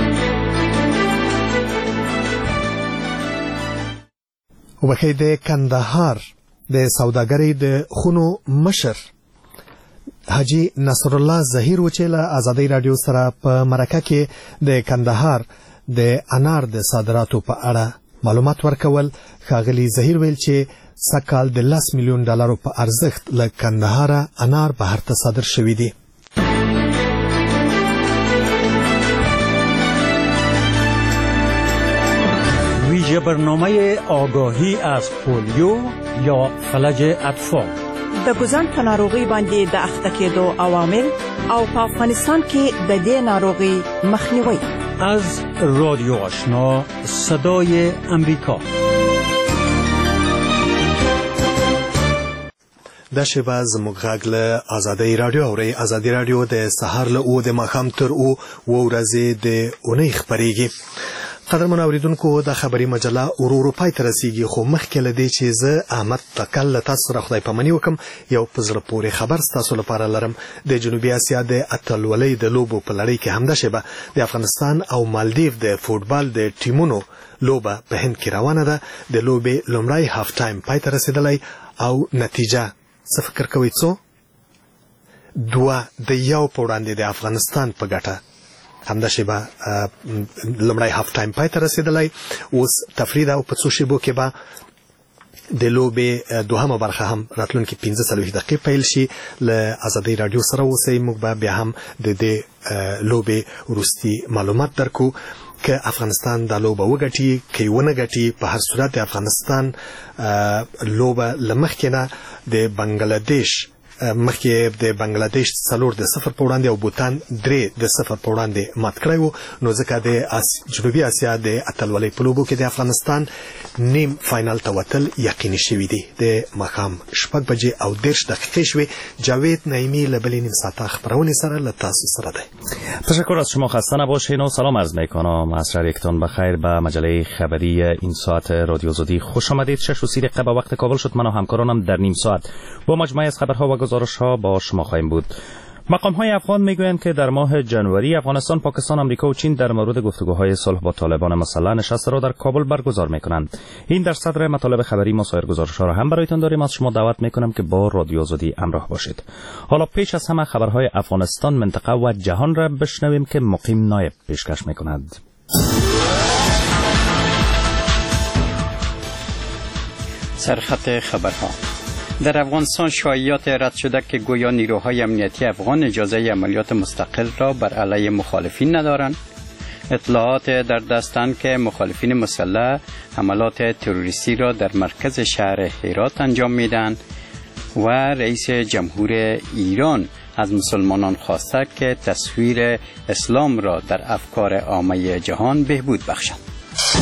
وبخې د کندهار د سوداګرۍ د خونو مشر حاجی نصر الله ظهیر و چې له آزادۍ رادیو سره په مرکه کې د کندهار د انار د صادراتو په اړه معلومات ورکول. ښاغلي ظهیر ویل چې سږکال د 10 میلیون ډالرو په ارزښت له کندهار انار بهر ته صادر شوي دي. ویژه برنامه آگاهی از پولیو یا فلج اطفال د ګوزن په ناروغي باندې د اخته کېدو عوامل او په افغانستان کې د دې ناروغي مخنیوي. از رادیو آشنا صدای امریکا. دا شیبه زموږ غږ له آزادۍ رادیو اورئ. آزادۍ رادیو د سهار له 9 د ماښام تر 10 ورځې د اونۍ خپرېږي. قدرمن اوریدونکو د خبري مجله ورو پای ته رسیدي خو مخکې لدی چې زه احمد تکل تاسو را خدای پامنی وکم یو پزړه پورې خبر تاسو لپاره لرم د جنوبي اسیا د اتلولۍ د لوبو په لړۍ کې همدا شبه د افغانستان او مالدیو د فوتبال د ټیمونو لوبه په هند کې روانه ده د لوبې لومړی هاف ټایم پای ته رسیدلی او نتیجه څه فکر کوئ څو 2-1 په وړاندې د افغانستان په ګټه همدا شیبه لومړی هاف ټایم پای ته رسیدلی اوس تفرید او په څو شیبو کې به د لوبې دوهمه برخه هم راتلونکي 15 دقیقې پیل شي له ازادۍ رادیو سره اوسئ موږ به بیا هم د دې لوبې وروستي معلومات درکو که افغانستان دا لوبه وګټي که ونه ګټي په هر صورت د افغانستان لوبه له مخکې نه د بنگلادیش مخکې د بنگلادیش 4-0 په وړاندې او بوتان 3-0 په وړاندې مات کړی وو نو ځکه د جنوبي اسیا د اتلولۍ په لوبو کې د افغانستان نیم فاینل ته وتل یقیني شوي دي د ماښام 6:10 دقیقې شوې جاوید نعیمی له بلې نیم ساعته خبرونې سره له تاسو سره دی. تشکر از شما، خسته نباشین و سلام عرض میکنم. عصر یکتان بخیر به مجله خبری این ساعت رادیو زودی خوش آمدید. 6:30 به وقت کابل شد. من و همکارانم در نیم ساعت با مجموعه از خبرها و گزارش‌ها با شما خواهیم بود. مقام‌های افغان میگویند که در ماه جنوری افغانستان، پاکستان، آمریکا و چین در مورد گفتگوهای صلح با طالبان مسلح نشست را در کابل برگزار می‌کنند. این در صدر مطالب خبری ما سایر گزارش‌ها را هم برایتان داریم. از شما دعوت می‌کنم که با رادیو زودی همراه باشید. حالا پیش از همه خبرهای افغانستان، منطقه و جهان را بشنویم که مقیم نایب پیشکش می‌کند. سرخط خبرها. در افغانستان شایعات رد شده که گویا نیروهای امنیتی افغان اجازه عملیات مستقل را بر علیه مخالفین ندارند. اطلاعات در دستند که مخالفین مسلح حملات تروریستی را در مرکز شهر هرات انجام میدهند و رئیس جمهور ایران از مسلمانان خواسته که تصویر اسلام را در افکار عامه جهان بهبود بخشند.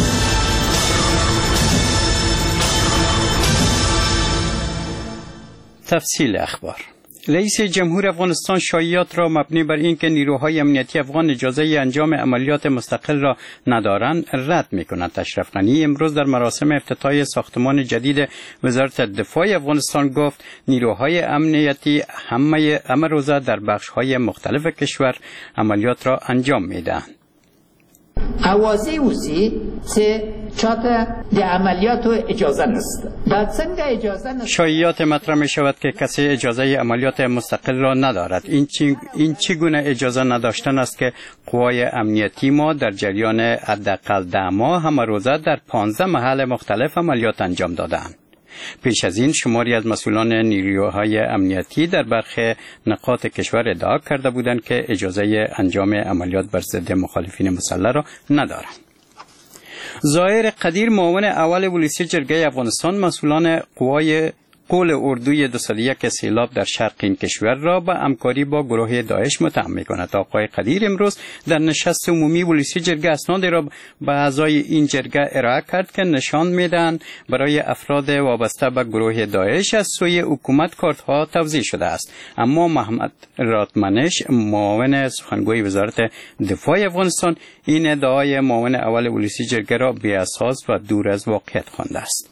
تفصیل اخبار. رئیس جمهور افغانستان شایعات را مبنی بر اینکه نیروهای امنیتی افغان اجازه انجام عملیات مستقل را ندارند رد می‌کند. اشرف غنی امروز در مراسم افتتاح ساختمان جدید وزارت دفاع افغانستان گفت نیروهای امنیتی همه روزه در بخش‌های مختلف کشور عملیات را انجام می‌دهند. اوازه اوسی چه چاته د عملیات اجازه نست دا څنګه اجازه نست. شایعات مطرح می شود که کسی اجازه عملیات مستقل را ندارد. این چگونه اجازه نداشتن است که قوای امنیتی ما در جریان حداقل 10 ماه همه روزه در 15 محل مختلف عملیات انجام دادند. پیش از این شماری از مسئولان نیروهای امنیتی در برخی نقاط کشور ادعا کرده بودند که اجازه انجام عملیات بر ضد مخالفین مسلح را ندارند. ظاهر قدیر معاون اول پلیس جرگه افغانستان مسئولان قوای قول اردوی 201 سیلاب در شرق این کشور را به همکاری با گروه داعش متهم می‌کند. آقای قدیر امروز در نشست عمومی پلیس جرگه اسنادی را به اعضای این جرگه ارائه کرد که نشان می‌دهند برای افراد وابسته به گروه داعش از سوی حکومت کارت‌ها توزیع شده است. اما محمد راتمنش معاون سخنگوی وزارت دفاع افغانستان این ادعای معاون اول پلیس جرگه را بی‌اساس و دور از واقعیت خوانده است.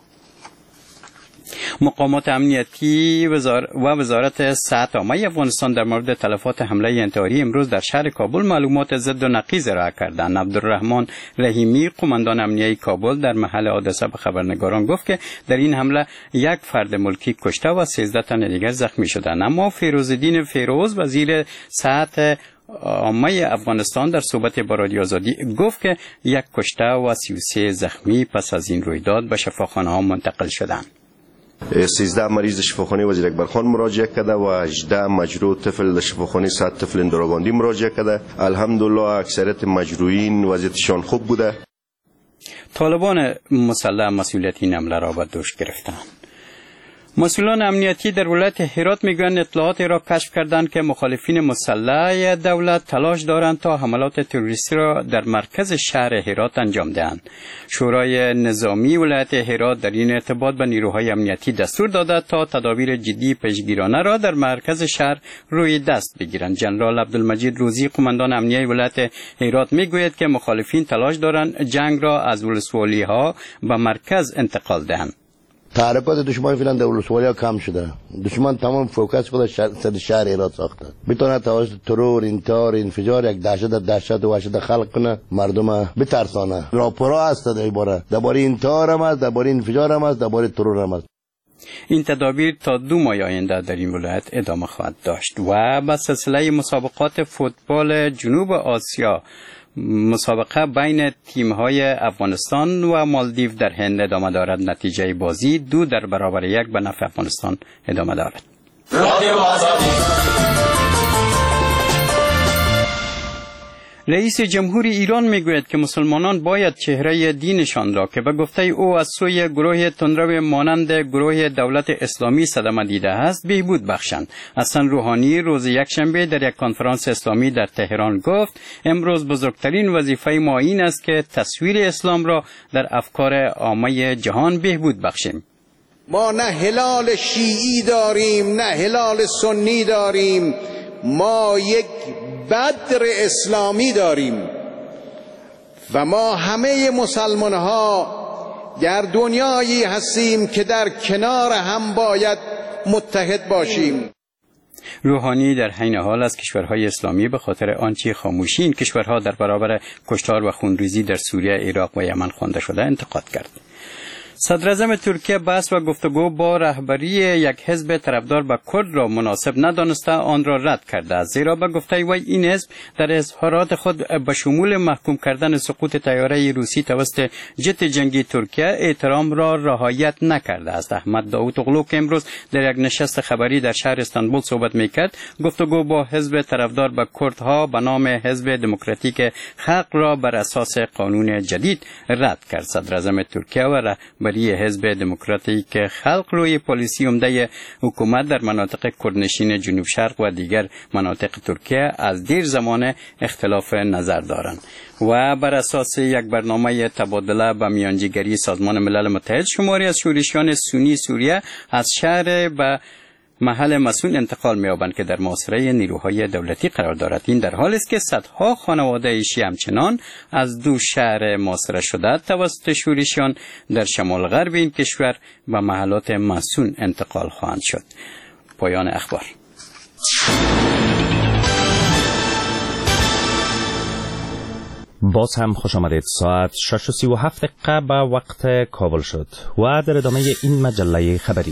مقامات امنیتی و وزارت صحت عامه افغانستان در مورد تلفات حمله انتحاری امروز در شهر کابل معلومات ضد و نقیض ارائه کردند. عبدالرحمن رحیمی قماندان امنیتی کابل در محل حادثه به خبرنگاران گفت که در این حمله 1 فرد ملکی کشته و 13 تن دیگر زخمی شدند. اما فیروزالدین فیروز وزیر صحت عامه افغانستان در صحبت با رادیو آزادی گفت که 1 کشته و 33 زخمی پس از این رویداد به شفاخانه ها منتقل شدند. 13 مریض شفاخانه وزیر اکبرخان مراجعه کرده و 18 مجروح طفل در شفاخانه سعد طفل اندراگاندی مراجعه کرده. الحمدلله اکثریت مجروحین وضعیتشان خوب بوده. طالبان مسلح مسئولیت این حمله را به دوش گرفتند. مسئولان امنیتی در ولایت هرات میگویند اطلاعاتی را کشف کردند که مخالفین مسلح دولت تلاش دارند تا حملات تروریستی را در مرکز شهر هرات انجام دهند. شورای نظامی ولایت هرات در این ارتباط به نیروهای امنیتی دستور داده تا تدابیر جدی پیشگیرانه را در مرکز شهر روی دست بگیرند. جنرال عبدالمجید روزی قماندان امنیه ولایت هرات میگوید که مخالفین تلاش دارند جنگ را از ولسوالی ها به مرکز انتقال دهند. تحرکات دشمن فعلا در ولسوالی کم شده. دشمن تمام فوکس خودش سر شهر هرات ساخته. میتونه توسط ترور، انتحار، انفجار یک دهشت و وحشت خلق کنه، مردم بترسانه. راپورها هست درباره انتحار هم است، درباره انفجار هم است، درباره ترور هم است. این تدابیر تا 2 ماه آینده در این ولایت ادامه خواهد داشت. و به سلسله مسابقات فوتبال جنوب آسیا، مسابقه بین تیم‌های افغانستان و مالدیو در هند ادامه دارد. نتیجه بازی 2-1 به نفع افغانستان ادامه دارد. رئیس جمهوری ایران میگوید که مسلمانان باید چهره دینشان را که به گفته او از سوی گروه تندرو مانند گروه دولت اسلامی صدمه دیده است بهبود بخشند. حسن روحانی روز یکشنبه در یک کنفرانس اسلامی در تهران گفت امروز بزرگترین وظیفه ما این است که تصویر اسلام را در افکار عامه جهان بهبود بخشیم. ما نه هلال شیعی داریم نه هلال سنی داریم، ما یک بدر اسلامی داریم و ما همه مسلمان ها در دنیایی هستیم که در کنار هم باید متحد باشیم. روحانی در حین حال از کشورهای اسلامی به خاطر آنچه خاموشی این کشورها در برابر کشتار و خونریزی در سوریه، عراق و یمن خوانده شده انتقاد کرد. صدراعظم ترکیه بحث و گفتگو با رهبری یک حزب طرفدار به کرد را مناسب ندانسته آن را رد کرده است، زیرا به گفته وی این حزب در اظهارات خود به شمول محکوم کردن سقوط طیاره روسی توسط جت جنگی ترکیه احترام را رعایت نکرده است. احمد داوطاغلو که امروز در یک نشست خبری در شهر استانبول صحبت میکرد گفتگو با حزب طرفدار به کردها به نام حزب دموکراتیک خلق را بر اساس قانون جدید رد کرد. صدراعظم ترکیه و رهبری حزب دموکراتیک خلق روی پالیسی عمده حکومت در مناطق کردنشین جنوب شرق و دیگر مناطق ترکیه از دیر زمان اختلاف نظر دارند و بر اساس یک برنامه تبادله به میانجیگری سازمان ملل متحد شماری از شورشیان سنی سوریه از شهر به محل مسئول انتقال می‌یابند که در محاصره نیروهای دولتی قرار دارد. این در حالی است که صدها خانواده شیعه همچنان از 2 شهر محاصره شده توسط شورشیان در شمال غرب این کشور به محلات مسئول انتقال خواهند شد. پایان اخبار. باز هم خوش آمدید. ساعت 6:37 به وقت کابل شد و در ادامه این مجله خبری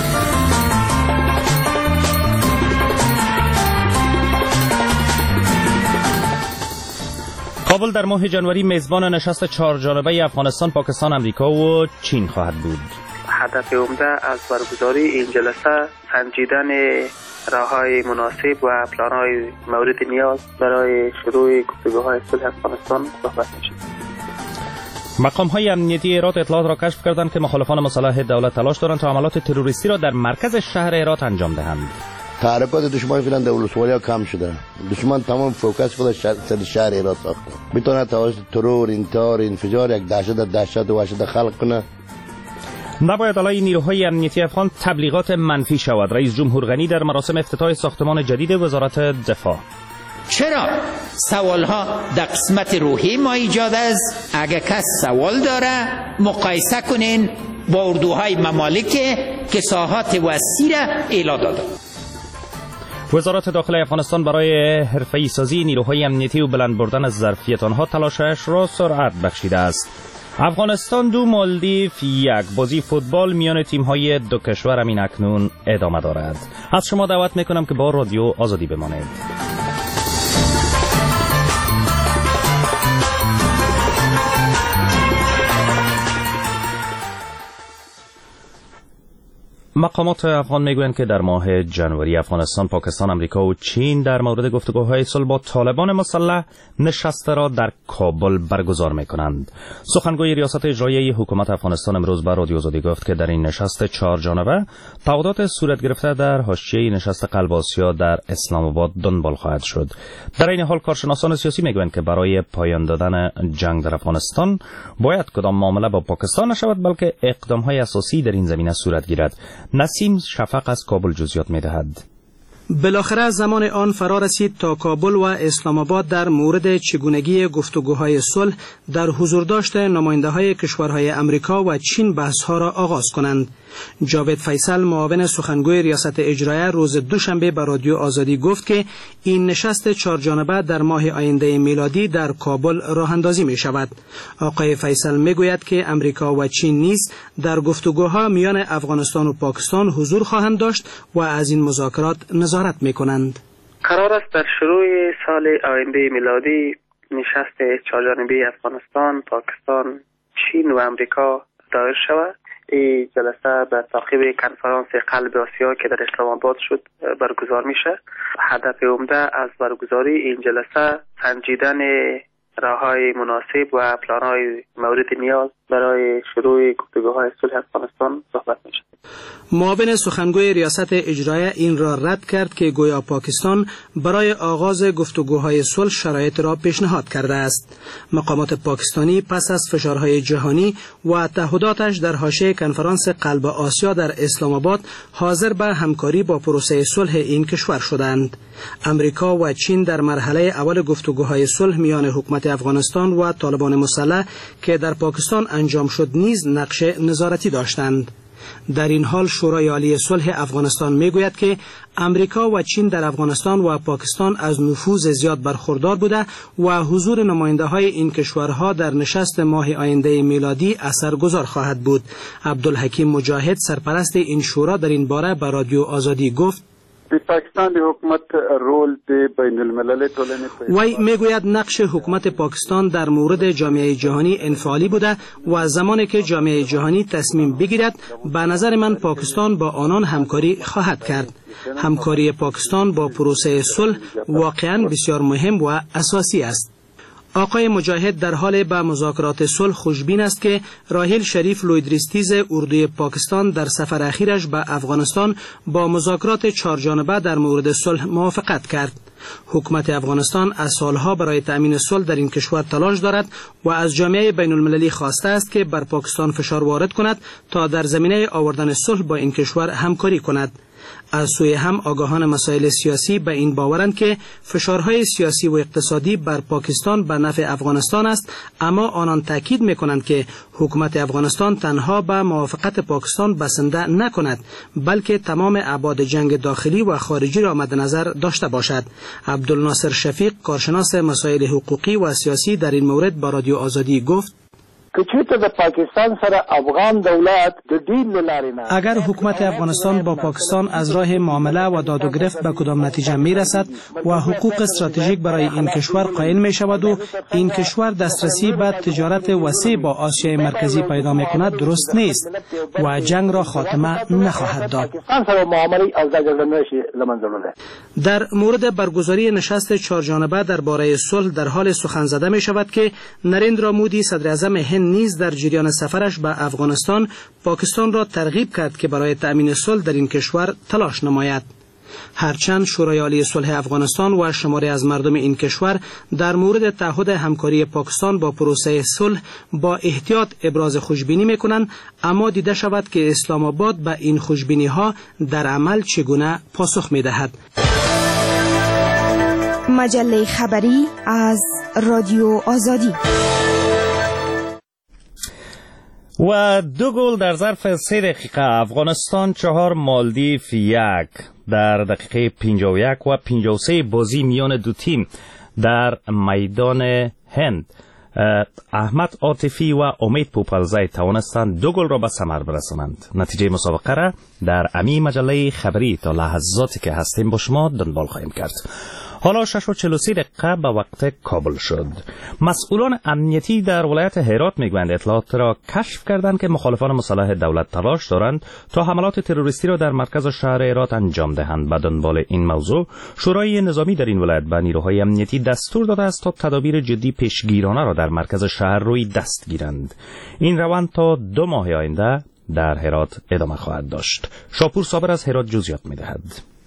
کابل در ماه جنوری میزبان نشست 4 جانبه افغانستان، پاکستان، امریکا و چین خواهد بود. هدف عمده از برگزاری این جلسه سنجیدن راه‌های مناسب و پلان‌های مورد نیاز برای شروع گفتگوهای صلح افغانستان صحبت می‌شود. مقام‌های امنیتی هرات اطلاعات را کشف کردند که مخالفان مسلح دولت تلاش دارند تا حملات تروریستی را در مرکز شهر هرات انجام دهند. تحرکات دشمن فعلا در ولسوالی کم شده. دشمن تمام فوکس خودش سر شهر هرات ساخته. میتونه توسط ترور، انتحار، انفجار یک دهشت و وحشت خلق کنه. نباید علیه نیروهای امنیتی افغان تبلیغات منفی شود. رئیس جمهور غنی در مراسم افتتاح ساختمان جدید وزارت دفاع. چرا سوالها در قسمت روحی ما ایجاد است؟ اگر کس سوال داره مقایسه کنین با اردوهای ممالک که ساحات وسیع را اعلام داده. وزارت داخله افغانستان برای حرفه‌ای سازی نیروهای امنیتی و بلند بردن از ظرفیت آنها تلاشش را سرعت بخشیده است. افغانستان 2 مالدیو 1 بازی فوتبال میان تیم‌های 2 کشور همین اکنون ادامه دارد. از شما دعوت میکنم که با رادیو آزادی بمانید. مقامات افغان میگویند که در ماه جنوری افغانستان، پاکستان، امریکا و چین در مورد گفتگوهای صلح با طالبان مسلح نشست را در کابل برگزار میکنند. سخنگوی ریاست اجرایی حکومت افغانستان امروز به رادیو آزادی گفت که در این نشست 4 جانبه تعهدات صورت گرفته در حاشیه نشست قلب آسیا در اسلام آباد دنبال خواهد شد. در این حال کارشناسان سیاسی میگویند که برای پایان دادن جنگ در افغانستان باید کدام معامله با پاکستان نشود، بلکه اقدام‌های اساسی در این زمینه صورت گیرد. نسیم شفق از کابل جزئیات می‌دهد. بالاخره زمان آن فرا رسید تا کابل و اسلام آباد در مورد چگونگی گفتگوهای صلح در حضور داشته نماینده‌های کشورهای امریکا و چین بحث‌ها را آغاز کنند. جاوید فیصل، معاون سخنگوی ریاست اجرایی، روز دوشنبه به رادیو آزادی گفت که این نشست 4 جانبه در ماه آینده میلادی در کابل راه اندازی می شود. آقای فیصل می گوید که امریکا و چین نیز در گفتگوها میان افغانستان و پاکستان حضور خواهند داشت و از این مذاکرات نظارت می کنند. قرار است در شروع سال آینده میلادی نشست 4 جانبه افغانستان، پاکستان، چین و امریکا دایر شود. این جلسه به تعقیب کنفرانس قلب آسیا که در اسلام آباد شد برگزار میشه. هدف عمده از برگزاری این جلسه سنجیدن راههای مناسب و پلانهای مورد نیاز برای شروع گفتگوهای صلح افغانستان صحبت میشه. معاون سخنگوی ریاست اجرایی این را رد کرد که گویا پاکستان برای آغاز گفتگوهای صلح شرایط را پیشنهاد کرده است. مقامات پاکستانی پس از فشارهای جهانی و تعهداتش در حاشیه کنفرانس قلب آسیا در اسلام آباد حاضر به همکاری با پروسه صلح این کشور شدند. امریکا و چین در مرحله اول گفتگوهای صلح میان حکومت افغانستان و طالبان مسلح که در پاکستان انجام شد نیز نقش نظارتی داشتند. در این حال شورای عالی صلح افغانستان میگوید که امریکا و چین در افغانستان و پاکستان از نفوذ زیاد برخوردار بوده و حضور نماینده‌های این کشورها در نشست ماه آینده میلادی اثرگذار خواهد بود. عبدالحکیم مجاهد، سرپرست این شورا، در این باره به رادیو آزادی گفت: پاکستان د حکومت رول د بین الملل ټولنې وی میگوید نقش حکومت پاکستان در مورد جامعه جهانی انفعالی بوده و زمانی که جامعه جهانی تصمیم بگیرد به نظر من پاکستان با آنان همکاری خواهد کرد. همکاری پاکستان با پروسه صلح واقعا بسیار مهم و اساسی است. آقای مجاهد در حال به مذاکرات صلح خوشبین است که راحیل شریف لویدریستیز اردوی پاکستان در سفر اخیرش به افغانستان با مذاکرات 4 جانبه در مورد صلح موافقت کرد. حکومت افغانستان از سالها برای تأمین صلح در این کشور تلاش دارد و از جامعه بین المللی خواسته است که بر پاکستان فشار وارد کند تا در زمینه آوردن صلح با این کشور همکاری کند. از سوی هم آگاهان مسائل سیاسی به این باورند که فشارهای سیاسی و اقتصادی بر پاکستان به نفع افغانستان است، اما آنان تاکید می‌کنند که حکومت افغانستان تنها به موافقت پاکستان بسنده نکند، بلکه تمام ابعاد جنگ داخلی و خارجی را مد نظر داشته باشد. عبدالناصر شفیق، کارشناس مسائل حقوقی و سیاسی، در این مورد با رادیو آزادی گفت: اگر حکومت افغانستان با پاکستان از راه معامله و داد و گرفت به کدام نتیجه می رسد و حقوق استراتژیک برای این کشور قائل می شود و این کشور دسترسی به تجارت وسیع با آسیای مرکزی پیدا می کند، درست نیست و جنگ را خاتمه نخواهد داد. در مورد برگزاری نشست 4 جانبه درباره صلح در حال سخن زده می شود که نریندرا مودی، صدر اعظم هند، نیز در جریان سفرش به افغانستان پاکستان را ترغیب کرد که برای تأمین صلح در این کشور تلاش نماید. هرچند شورای عالی صلح افغانستان و شماری از مردم این کشور در مورد تعهد همکاری پاکستان با پروسه صلح با احتیاط ابراز خوشبینی می‌کنند، اما دیده شود که اسلام آباد به این خوشبینی‌ها در عمل چگونه پاسخ می‌دهد. مجله خبری از رادیو آزادی. و 2 گل در ظرف 3 دقیقه. افغانستان 4، مالدیو 1 در دقیقه 51 و 53 بازی میان دو تیم در میدان هند. احمد عاطفی و امید پوپلزی توانستند 2 گل را به ثمر برسانند. نتیجه مسابقه را در امی مجله خبری تا لحظاتی که هستیم با شما دنبال خواهیم کرد. حالا 6:43 به وقت کابل شد. مسئولان امنیتی در ولایت هرات میگویند اطلاعات را کشف کردند که مخالفان مسلح دولت تلاش دارند تا حملات تروریستی را در مرکز شهر هرات انجام دهند. به دنبال این موضوع شورای نظامی در این ولایت به نیروهای امنیتی دستور داده است تا تدابیر جدی پیشگیرانه را در مرکز شهر روی دست گیرند. این روند تا 2 ماه آینده در هرات ادامه خواهد داشت. شاپور صابر از هرات جزئیات می‌دهد.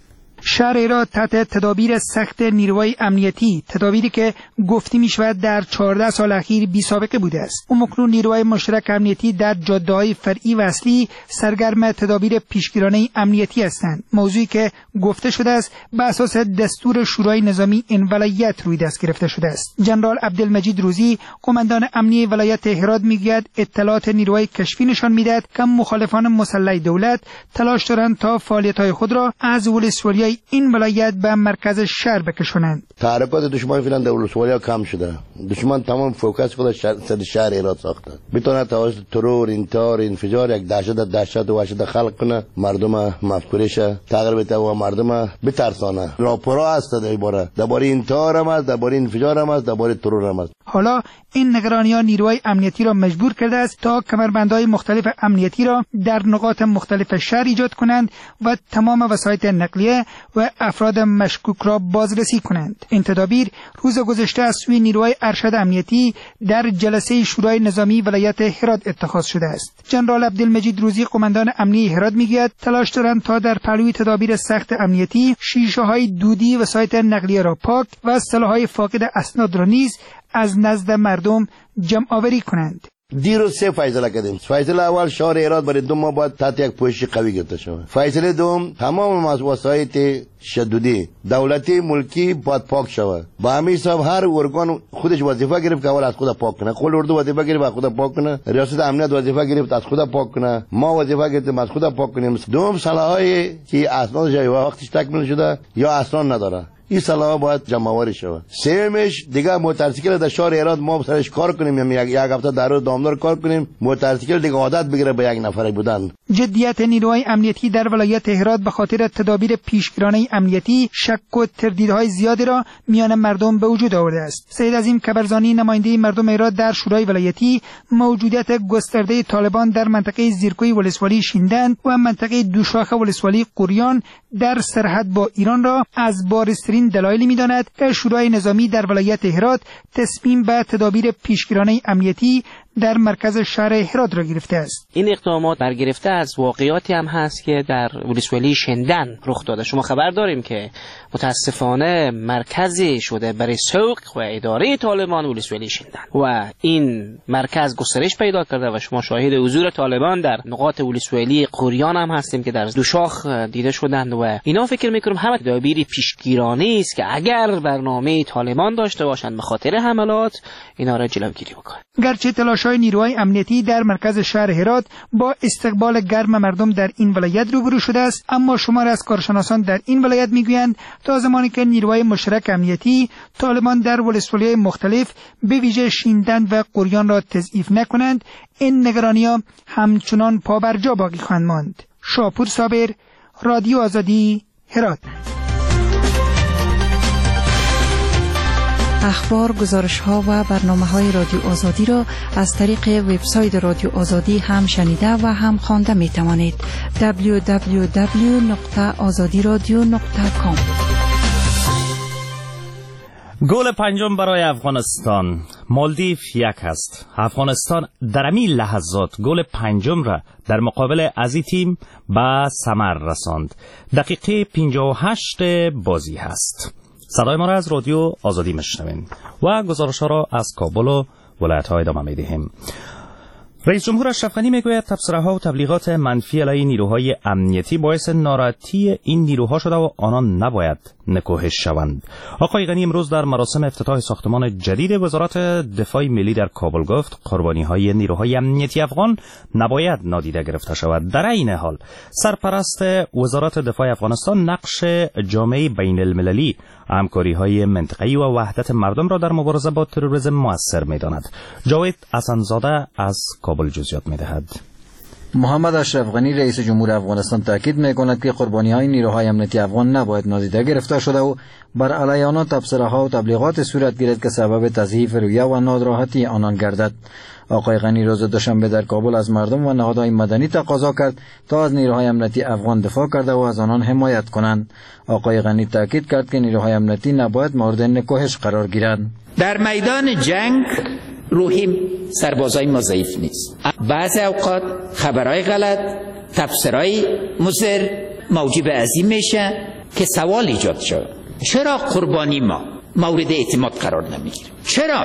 شهر هرات تحت تدابیر سخت نیروهای امنیتی، تدابیری که گفته می شود در 14 سال اخیر بی سابقه بوده است. اکنون نیروهای مشترک امنیتی در جاده‌های فرعی و اصلی سرگرم تدابیر پیشگیرانه امنیتی هستند، موضوعی که گفته شده است بر اساس دستور شورای نظامی این ولایت روی دست گرفته شده است. جنرال عبدالمجید روزی، قماندان امنی ولایت هرات، میگوید اطلاعات نیروهای کشفی نشان میدهد که مخالفان مسلح دولت تلاش دارند تا فعالیت‌های خود را از ولسوالی این ولایت به مرکز شهر بکشونند. تحرکات دشمن فعلا در ولسوالی کم شده. دشمن تمام فوکس خودش سر شهر هرات ساخته. میتونه توسط ترور، انتحار، انفجار یک دهشت و وحشت خلق کنه، مردم مفکورش تغییر بده و مردم بترسانه. راپورا هست درباره انتحار هم است، درباره انفجار هم است، درباره ترور هم است. حالا این نگرانی‌ها نیروهای امنیتی را مجبور کرده است تا کمربندهای مختلف امنیتی را در نقاط مختلف شهر ایجاد کنند و تمام وسایط نقلیه و افراد مشکوک را بازرسی کنند. این تدابیر روز گذشته از سوی نیروهای ارشد امنیتی در جلسه شورای نظامی ولایت هرات اتخاذ شده است. جنرال عبدالمجید روزی، قماندان امنی هرات، میگوید تلاش دارند تا در پهلوی تدابیر سخت امنیتی شیشه‌های دودی وسایط نقلیه را پاک و سلاح‌های فاقد اسناد را نیز از نزد مردم جمع آوری کنند. دیروز 3 فیصله کردیم. فیصله اول شهر هرات برای 2 ماه بعد تحت یک پوشش قوی گرفته شود. فیصله دوم تمام وسایط شدودی دولتی ملکی باید پاک شود. با همین حساب هر ارگان خودش وظیفه گرفت که اول از خود پاک کنه. قول اردو وظیفه گرفت از خود پاک کنه. ریاست امنیت وظیفه گرفت از خود پاک کنه. ما وظیفه گرفتیم از خود پاک کنیم. دوم سلاحایی که اسنادش یا وقتش تکمیل شده یا اسناد نداره، این سلاح باید جمع آوری شود. سومش دیگه موتورسیکل در شهر هرات ما سرش کار کنیم، یک هفته در روز دامدار کار کنیم، موتورسیکل دیگه عادت بگیره به یک نفره بودن. جدیت نیروهای امنیتی در ولایت هرات به خاطر تدابیر پیشگیرانه امنیتی شک و تردیدهای زیادی را میان مردم به وجود آورده است. سید عظیم کبرزانی، نماینده مردم هرات در شورای ولایتی، موجودیت گسترده طالبان در منطقه زیرکوی ولسوالی شیندن و منطقه دوشاخ ولسوالی قریان در سرحد با ایران را از بارزترین دلایلی می‌داند که شورای نظامی در ولایت هرات تصمیم به تدابیر پیشگیرانه امنیتی در مرکز شهر هرات را گرفته است. این اقدامات برگرفته از واقعیاتی هم هست که در ولسوالی شندن رخ داده. شما خبر داریم که متاسفانه مرکزی شده برای سوق و اداره طالبان ولسوالی شندن و این مرکز گسترش پیدا کرده و شما شاهد حضور طالبان در نقاط ولسوالی قریان هم هستیم که در دوشاخ دیده شدند و اینا فکر می‌کنم همه تدابیر پیشگیرانه است که اگر برنامه طالبان داشته باشند به خاطر حملات اینا را جلوگیری بکنند. گرچه تلاش‌های نیروهای امنیتی در مرکز شهر هرات با استقبال گرم مردم در این ولایت روبرو شده است، اما شمار از کارشناسان در این ولایت میگویند تا زمانی که نیروهای مشترک امنیتی طالبان در ولسوالی‌های مختلف به ویژه شیندن و قریان را تضعیف نکنند، این نگرانی‌ها همچنان پابرجا باقی خواهند ماند. شاپور صابر، رادیو آزادی، هرات. اخبار، گزارش‌ها و برنامه‌های رادیو آزادی را از طریق وبسایت رادیو آزادی هم شنیده و هم خوانده می‌توانید. www.azadiradio.com. گل پنجم برای افغانستان. مالدیو 1 است. افغانستان در این لحظات گل پنجم را در مقابل از این تیم به ثمر رساند. دقیقه 58 بازی هست. صدای ما را از رادیو آزادی میشنوین و گزارش‌ها را از کابل و ولایت‌ها ادامه می‌دهیم. رئیس جمهور اشرف غنی میگوید تبصره‌ها و تبلیغات منفی علیه نیروهای امنیتی باعث ناراحتی این نیروها شده و آنان نباید نکوهش شوند. آقای غنی امروز در مراسم افتتاح ساختمان جدید وزارت دفاع ملی در کابل گفت قربانی‌های نیروهای امنیتی افغان نباید نادیده گرفته شود. در این حال سرپرست وزارت دفاع افغانستان نقش جامعه بین المللی، همکاری‌های منطقه‌ای و وحدت مردم را در مبارزه با تروریسم مؤثر می‌داند. جاوید حسن‌زاده از کابل جزئیات می‌دهد. محمد اشرف غنی رئیس جمهور افغانستان تاکید می‌کند که قربانی‌های نیروهای امنیتی افغان نباید نادیده گرفته شده و بر علیه آنها تبصره‌ها و تبلیغات صورت گیرد که سبب تضعیف رویه و ناراحتی آنان گردد. آقای غنی روز دوشنبه در کابل از مردم و نهادهای مدنی تقاضا کرد تا از نیروهای امنیتی افغان دفاع کرده و از آنان حمایت کنند. آقای غنی تاکید کرد که نیروهای امنیتی نباید مورد نکوهش قرار گیرند. در میدان جنگ روحی سربازای ما ضعیف نیست. بعضی اوقات خبرهای غلط، تفسیرهای مضر موجب عظیم میشه که سوال ایجاد شد: چرا قربانی ما مورد اعتماد قرار نمیگیره؟ چرا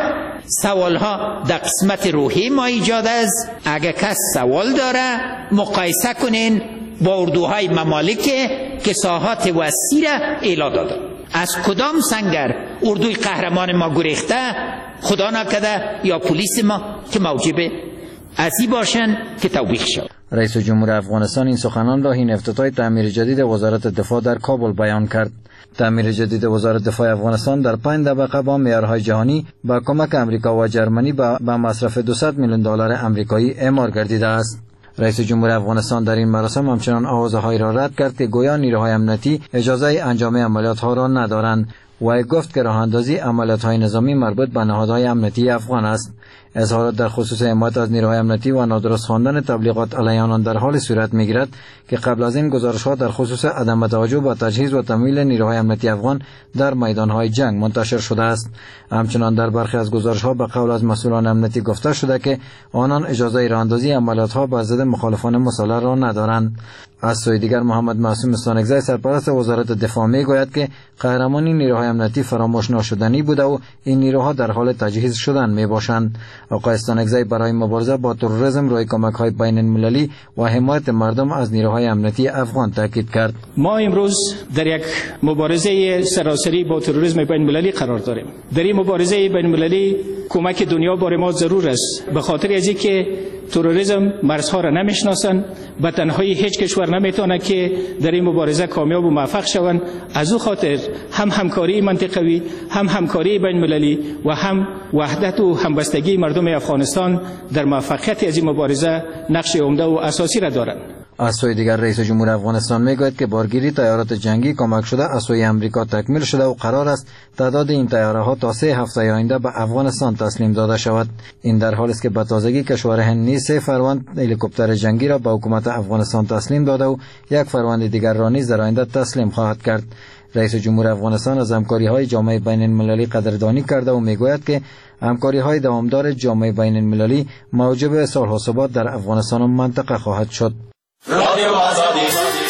سوالها در قسمت روحی ما ایجاد است؟ اگر کس سوال داره مقایسه کنین با اردوهای ممالک که ساحات وسیع را اعلا داده. از کدام سنگر اردوی قهرمان ما گریخته؟ خدا نکرده یا پلیس ما که موجب عزی باشن که توبیخ شد. رئیس جمهور افغانستان این سخنان را حین افتتاح تعمیر جدید وزارت دفاع در کابل بیان کرد. تعمیر جدید وزارت دفاع افغانستان در 5 طبقه با معیارهای جهانی با کمک امریکا و جرمنی با مصرف $200 میلیون امریکایی اعمار گردیده است. رئیس جمهور افغانستان در این مراسم همچنان آوازهایی را رد کرد که گویا نیروهای امنیتی اجازه انجام عملیات‌ها را ندارند و گفت که راه اندازی عملیات‌های نظامی مربوط به نهادهای امنیتی افغان است. اظهارات در خصوص حمایت از نیروهای امنیتی و نادرست خواندن تبلیغات علیه آنان در حال صورت می‌گیرد که قبل از این گزارش‌ها در خصوص عدم توجه به تجهیز و تمویل نیروهای امنیتی افغان در میدان‌های جنگ منتشر شده است. همچنان در برخی از گزارش‌ها به قول از مسئولان امنیتی گفته شده که آنان اجازه راه اندازی عملیات‌ها بر ضد مخالفان مسلح را ندارند. از سوی دیگر محمد معصوم استانکزی سرپرست وزارت دفاع میگوید که قهرمانی نیروهای امنیتی فراموش ناشدنی بوده و این نیروها در حال تجهیز شدن میباشند. آقای استانکزی برای مبارزه با تروریسم روی کمک‌های بین‌المللی و حمایت مردم از نیروهای امنیتی افغان تاکید کرد. ما امروز در یک مبارزه سراسری با تروریسم بین‌المللی قرار داریم. در این مبارزه بین‌المللی کمک دنیا بر ما ضرور است، به خاطر از اینکه تروریسم مرزها را نمیشناسند، به تنهایی هیچ کشور نمیتونه که در این مبارزه کامیاب و موفق شوند. از او خاطر هم همکاری منطقوی، هم همکاری بین‌المللی و هم وحدت و همبستگی مردم افغانستان در موفقیت از این مبارزه نقش عمده و اساسی را دارند. از سوی دیگر رئیس جمهور افغانستان میگوید که بارگیری طیارات جنگی کمک شده از سوی امریکا تکمیل شده و قرار است تعداد این طیاره ها تا 3 هفته آینده به افغانستان تسلیم داده شود. این در حالی است که به تازگی کشور هند نیز 3 فروند هلیکوپتر جنگی را به حکومت افغانستان تسلیم داده و یک فروند دیگر را نیز در آینده تسلیم خواهد کرد. رئیس جمهور افغانستان از همکاری‌های جامعه بین‌المللی قدردانی کرده و میگوید که همکاری‌های دوامدار جامعه بین‌المللی موجب صلح و ثبات در افغانستان و منطقه خواهد شد. رادیو آزادی.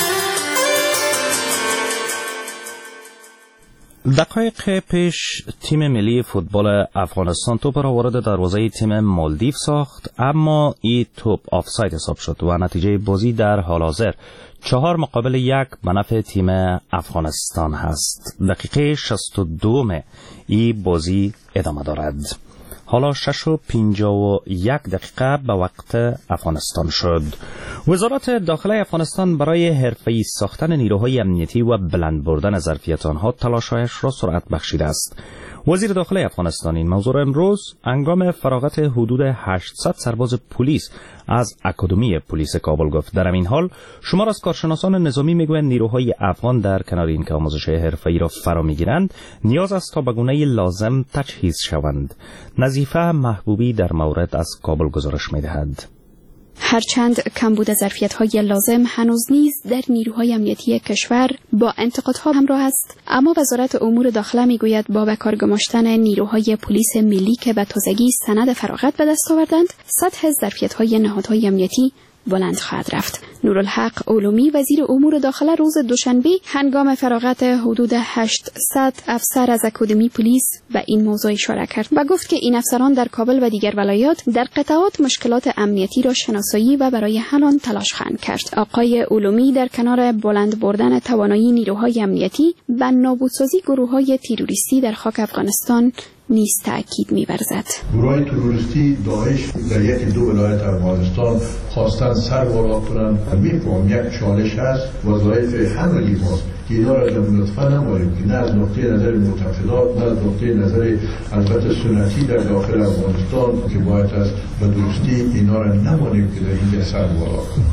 دقایق پیش تیم ملی فوتبال افغانستان توپ را وارد دروازه تیم مالدیو ساخت، اما این توپ آفساید حساب شد و نتیجه بازی در حال حاضر 4-1 به نفع تیم افغانستان هست. دقیقه 62 این بازی ادامه دارد. حالا 6:51 به وقت افغانستان شد. وزارت داخله افغانستان برای حرفه‌ای ساختن نیروهای امنیتی و بلند بردن ظرفیت آنها تلاش‌هایش را سرعت بخشیده است. وزیر داخله افغانستان این موضوع امروز هنگام فراغت حدود 800 سرباز پلیس از اکادمی پلیس کابل گفت. در این حال شمار از کارشناسان نظامی میگویند نیروهای افغان در کنار اینکه آموزش حرفه‌ای را فرا میگیرند، نیاز است تا به گونه لازم تجهیز شوند. نظیفه محبوبی در مورد از کابل گزارش میدهد. هرچند کمبود ظرفیت‌های لازم هنوز نیز در نیروهای امنیتی کشور با انتقادها همراه است، اما وزارت امور داخله میگوید با به کار گماشتن نیروهای پلیس ملی که به تازگی سند فراغت به دست آوردند، سطح ظرفیت‌های نهادهای امنیتی بلند خواهد رفت. نورالحق علومی وزیر امور داخله روز دوشنبه هنگام فراغت حدود 800 افسر از اکادمی پلیس به این موضوع اشاره کرد و گفت که این افسران در کابل و دیگر ولایات در قطعات مشکلات امنیتی را شناسایی و برای حل آن تلاش خواهند کرد. آقای علومی در کنار بلند بردن توانایی نیروهای امنیتی به نابودسازی گروه‌های تروریستی در خاک افغانستان نیز تأکید می‌ورزد. گروه‌های تروریستی داعش در 1-2 ولایت افغانستان خواستن سر بالا کنند. می‌فهمم یک چالش هست، وظایف همگی ماست که اینا را لطفا نماییم که نه از نقطه نظر متفقات، نه از نقطه نظر البته سنتی در داخل افغانستان که باید از به درستی اینا را نمانیم که در این سر بالا کنیم.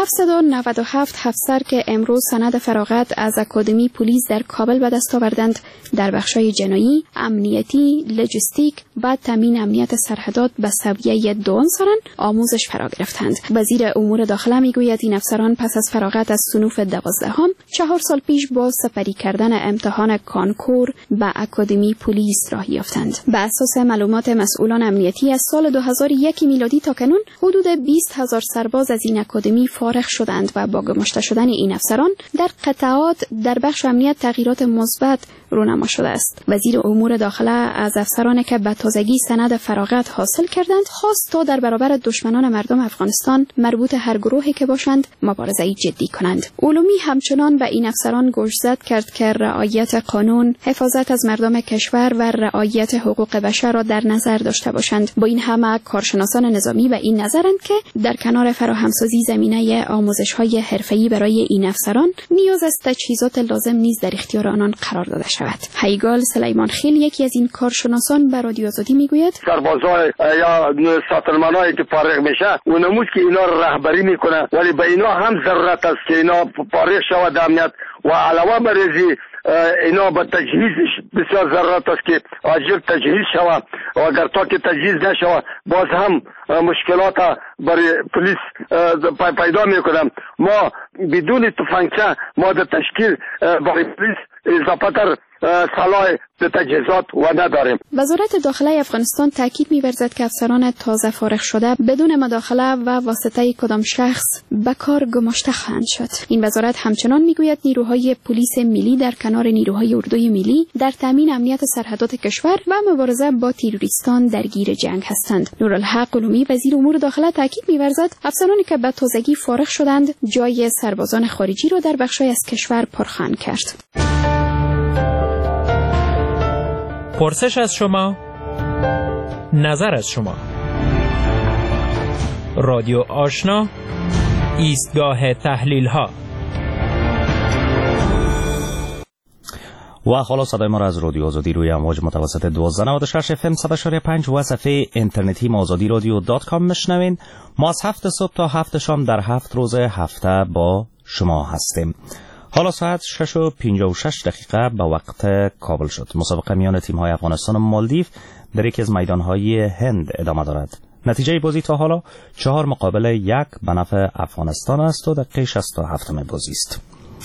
797 افسر که امروز سند فراغت از اکادمی پلیس در کابل به دست آوردند در بخش‌های جنایی، امنیتی، لوجستیک و تامین امنیت سرحدات به سویه 2 سالن آموزش فرا گرفتند. وزیر امور داخله میگوید این افسران پس از فراغت از صنوف 12 4 سال پیش با سپری کردن امتحان کانکور به اکادمی پلیس راه یافتند. به اساس معلومات مسئولان امنیتی از سال 2001 میلادی تا کنون حدود 20,000 سرباز از این اکادمی فارغ شدند و با گماشته شدن این افسران در قطعات در بخش امنیت تغییرات مثبت رونما شده است. وزیر امور داخله از افسرانی که به تازگی سند فراغت حاصل کردند خواست تا در برابر دشمنان مردم افغانستان مربوط هر گروهی که باشند مبارزه جدی کنند. علومی همچنان به این افسران گوشزد کرد که رعایت قانون، حفاظت از مردم کشور و رعایت حقوق بشر را در نظر داشته باشند. با این همه کارشناسان نظامی به این نظرند که در کنار فراهمسازی زمینه آموزش‌های حرفه‌ای برای این افسران نیاز است تجهیزات لازم نیز در اختیار آنان قرار داده شود. هیگال سلیمان خیل یکی از این کارشناسان به رادیو آزادی میگوید سربازای یا ساترمانایی که فارغ میشه اونموز که اینا رو رهبری میکنه، ولی به اینا هم ضرورت است که اینا فارغ شود در امنیت و علاوه بر اینا به تجهیزش بسیار ضرورت است که عاجل تجهیز شود و اگر تا که تجهیز نشود باز هم مشکلات برای پلیس پیدا میکنم. ما بدون تفنگچه ما در تشکیل برای پلیس اضافه تر صلاح تجهیزات و نداریم. وزارت داخله افغانستان تاکید می‌ورزد که افسران تازه فارغ شده بدون مداخله و واسطه کدام شخص به کار گماشته خواهند شد. این وزارت همچنان میگوید نیروهای پلیس ملی در کنار نیروهای اردوی ملی در تامین امنیت سرحدات کشور و مبارزه با تروریستان درگیر جنگ هستند. نورالحق قلومی وزیر امور داخله تاکید می‌ورزد افسرانی که به تازگی فارغ شدند جای سربازان خارجی را در بخش‌های از کشور پرخوان کرد. پرسش از شما، نظر از شما. رادیو آشنا، ایستگاه تحلیل ها. و حالا صدای ما را از رادیو آزادی روی امواج متوسط 1296 FM 100.5 و صفحه اینترنتی azadirodio.com میشنوین. ما از 7 صبح تا 7 شام در 7 روز هفته با شما هستیم. حالا ساعت 6:56 به وقت کابل شد. مسابقه میان تیم‌های افغانستان و مالدیو در یکی از میدان‌های هند ادامه دارد. نتیجه بازی تا حالا 4-1 به نفع افغانستان است و دقیقه 67 بازی است.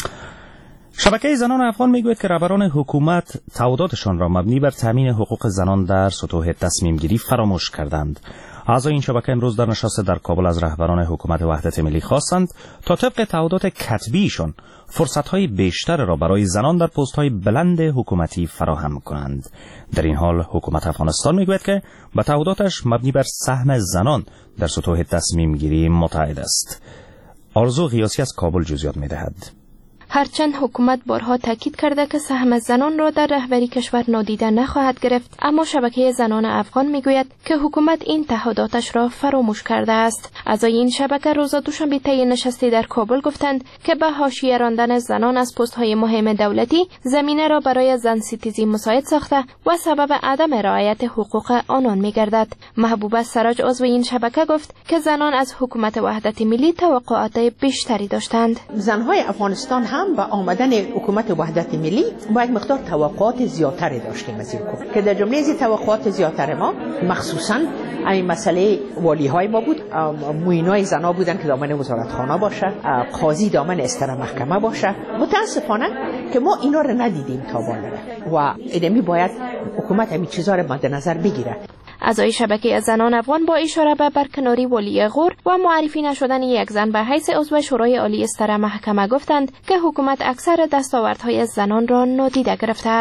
شبکه زنان افغان میگوید که رهبران حکومت تعهداتشان را مبنی بر تامین حقوق زنان در سطوح تصمیم گیری فراموش کردند. اعضای این شبکه امروز در نشست در کابل از رهبران حکومت وحدت ملی خواستند تا طبق تعهدات کتبیشان فرصت‌های بیشتر را برای زنان در پست‌های بلند حکومتی فراهم کنند. در این حال حکومت افغانستان میگوید که به تعهداتش مبنی بر سهم زنان در سطوح تصمیم گیری متعهد است. آرزو غیاسی از کابل جزئیات می‌دهد. هرچند حکومت بارها تاکید کرده که سهم زنان را در رهبری کشور نادیده نخواهد گرفت، اما شبکه زنان افغان میگوید که حکومت این تعهداتش را فراموش کرده است. اعضای این شبکه روز دوشنبه طی نشستی در کابل گفتند که به حاشیه راندن زنان از پست‌های مهم دولتی زمینه را برای زن ستیزی مساعد ساخته و سبب عدم رعایت حقوق آنان میگردد. محبوبه سراج عضو این شبکه گفت که زنان از حکومت وحدت ملی توقعات بیشتری داشتند. زن‌های افغانستان هم با آمدن حکومت وحدت ملی باید مقدار توقعات زیادتری داشتیم از این حکومت که در جمله از توقعات زیادتر ما مخصوصاً این مسئله والی‌های ما بود، معینای زنا بودن که دامن وزارتخانه باشه، قاضی دامن استر محکمه باشه. متاسفانه که ما اینا رو ندیدیم تا بالا و ادمی باید حکومت همین چیزا رو مد نظر بگیره. اعضای شبکه زنان افغان با اشاره به برکناری ولی غور و معرفی نشدن یک زن به حیث عضو شورای عالی استر محکمه گفتند که حکومت اکثر دستاوردهای زنان را نادیده گرفته است.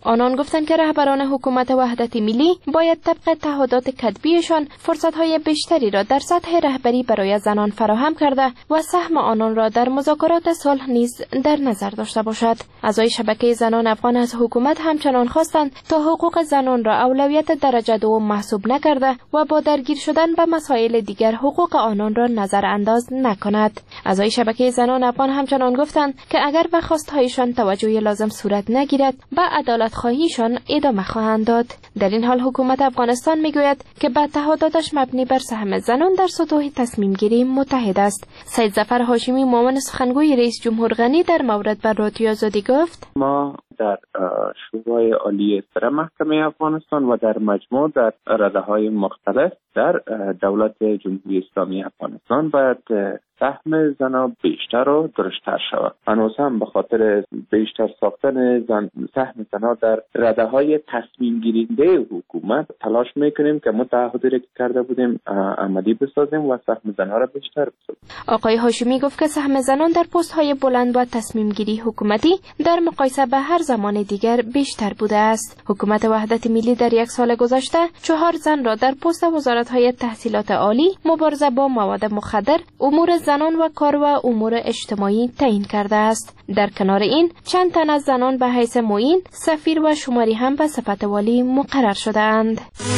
آنان گفتند که رهبران حکومت وحدت ملی باید طبق تعهدات کتبیشان فرصت‌های بیشتری را در سطح رهبری برای زنان فراهم کرده و سهم آنان را در مذاکرات صلح نیز در نظر داشته باشد. اعضای شبکه زنان افغان از حکومت همچنان خواستند تا حقوق زنان را اولویت درجه دوم محسوب نکرده و با درگیر شدن به مسائل دیگر حقوق آنان را نظر انداز نکند. اعضای شبکه زنان افغان همچنان گفتند که اگر به خواست‌هایشان توجه لازم صورت نگیرد به عدالت خواهیشان ادامه خواهند داد. در این حال حکومت افغانستان میگوید که به تعهداتش مبنی بر سهم زنان در سطوح تصمیم گیری متحد است. سید ظفر هاشمی معاون سخنگوی رئیس جمهور غنی در مورد بر رادیو آزادی گفت: ما در شورای عالی سر محکمه افغانستان و در مجموع در رده‌های مختلف در دولت جمهوری اسلامی افغانستان باید سهم زنان بیشتر و درشتر شود. هنوز هم به خاطر بیشتر ساختن سهم زنان در رده‌های تصمیم گیرنده حکومت تلاش میکنیم که متعهدی را که کرده بودیم عملی بسازیم و سهم زنان را بیشتر بسازیم. آقای هاشمی گفت که سهم زنان در پست‌های بلند و تصمیم گیری حکومتی در مقایسه به هر زمان دیگر بیشتر بوده است. حکومت وحدت ملی در یک سال گذشته 4 زن را در پست وزارت‌های تحصیلات عالی، مبارزه با مواد مخدر، امور زنان و کار و امور اجتماعی تعیین کرده است. در کنار این چند تن از زنان به حیث معین، سفیر و شماری هم به صفت والی مقرر شده‌اند.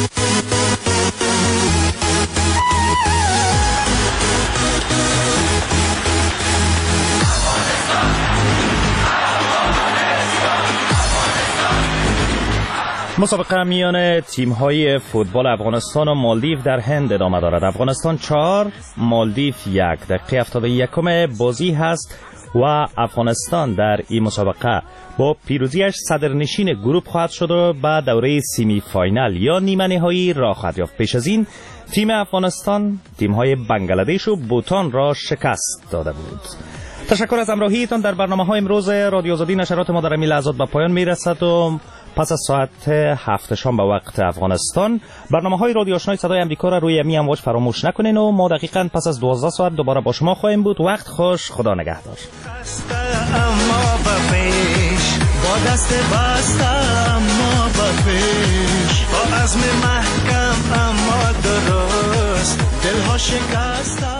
مسابقه میان تیم‌های فوتبال افغانستان و مالدیو در هند ادامه دارد. افغانستان 4 مالدیو 1. دقیقه 71 بازی هست و افغانستان در این مسابقه با پیروزیش صدرنشین گروه خواهد شد و به دوره سیمی فاینال یا نیمه نهایی راه خواهد یافت. پیش از این تیم افغانستان تیم‌های بنگلادش و بوتان را شکست داده بود. تشکر از همراهیتان در برنامه‌های امروز رادیو آزادی. نشرات ما در این لحظات به پایان میرسد و پس از ساعت 7 شام به وقت افغانستان برنامه‌های رادیو آشنای صدای آمریکا را روی می امواج فراموش نکنین و ما دقیقاً پس از 12 ساعت دوباره با شما خواهیم بود. وقت خوش، خدا نگهدار. اما بپیش با دست بسته اما بپیش با عزم محکم اما درست دلها شکسته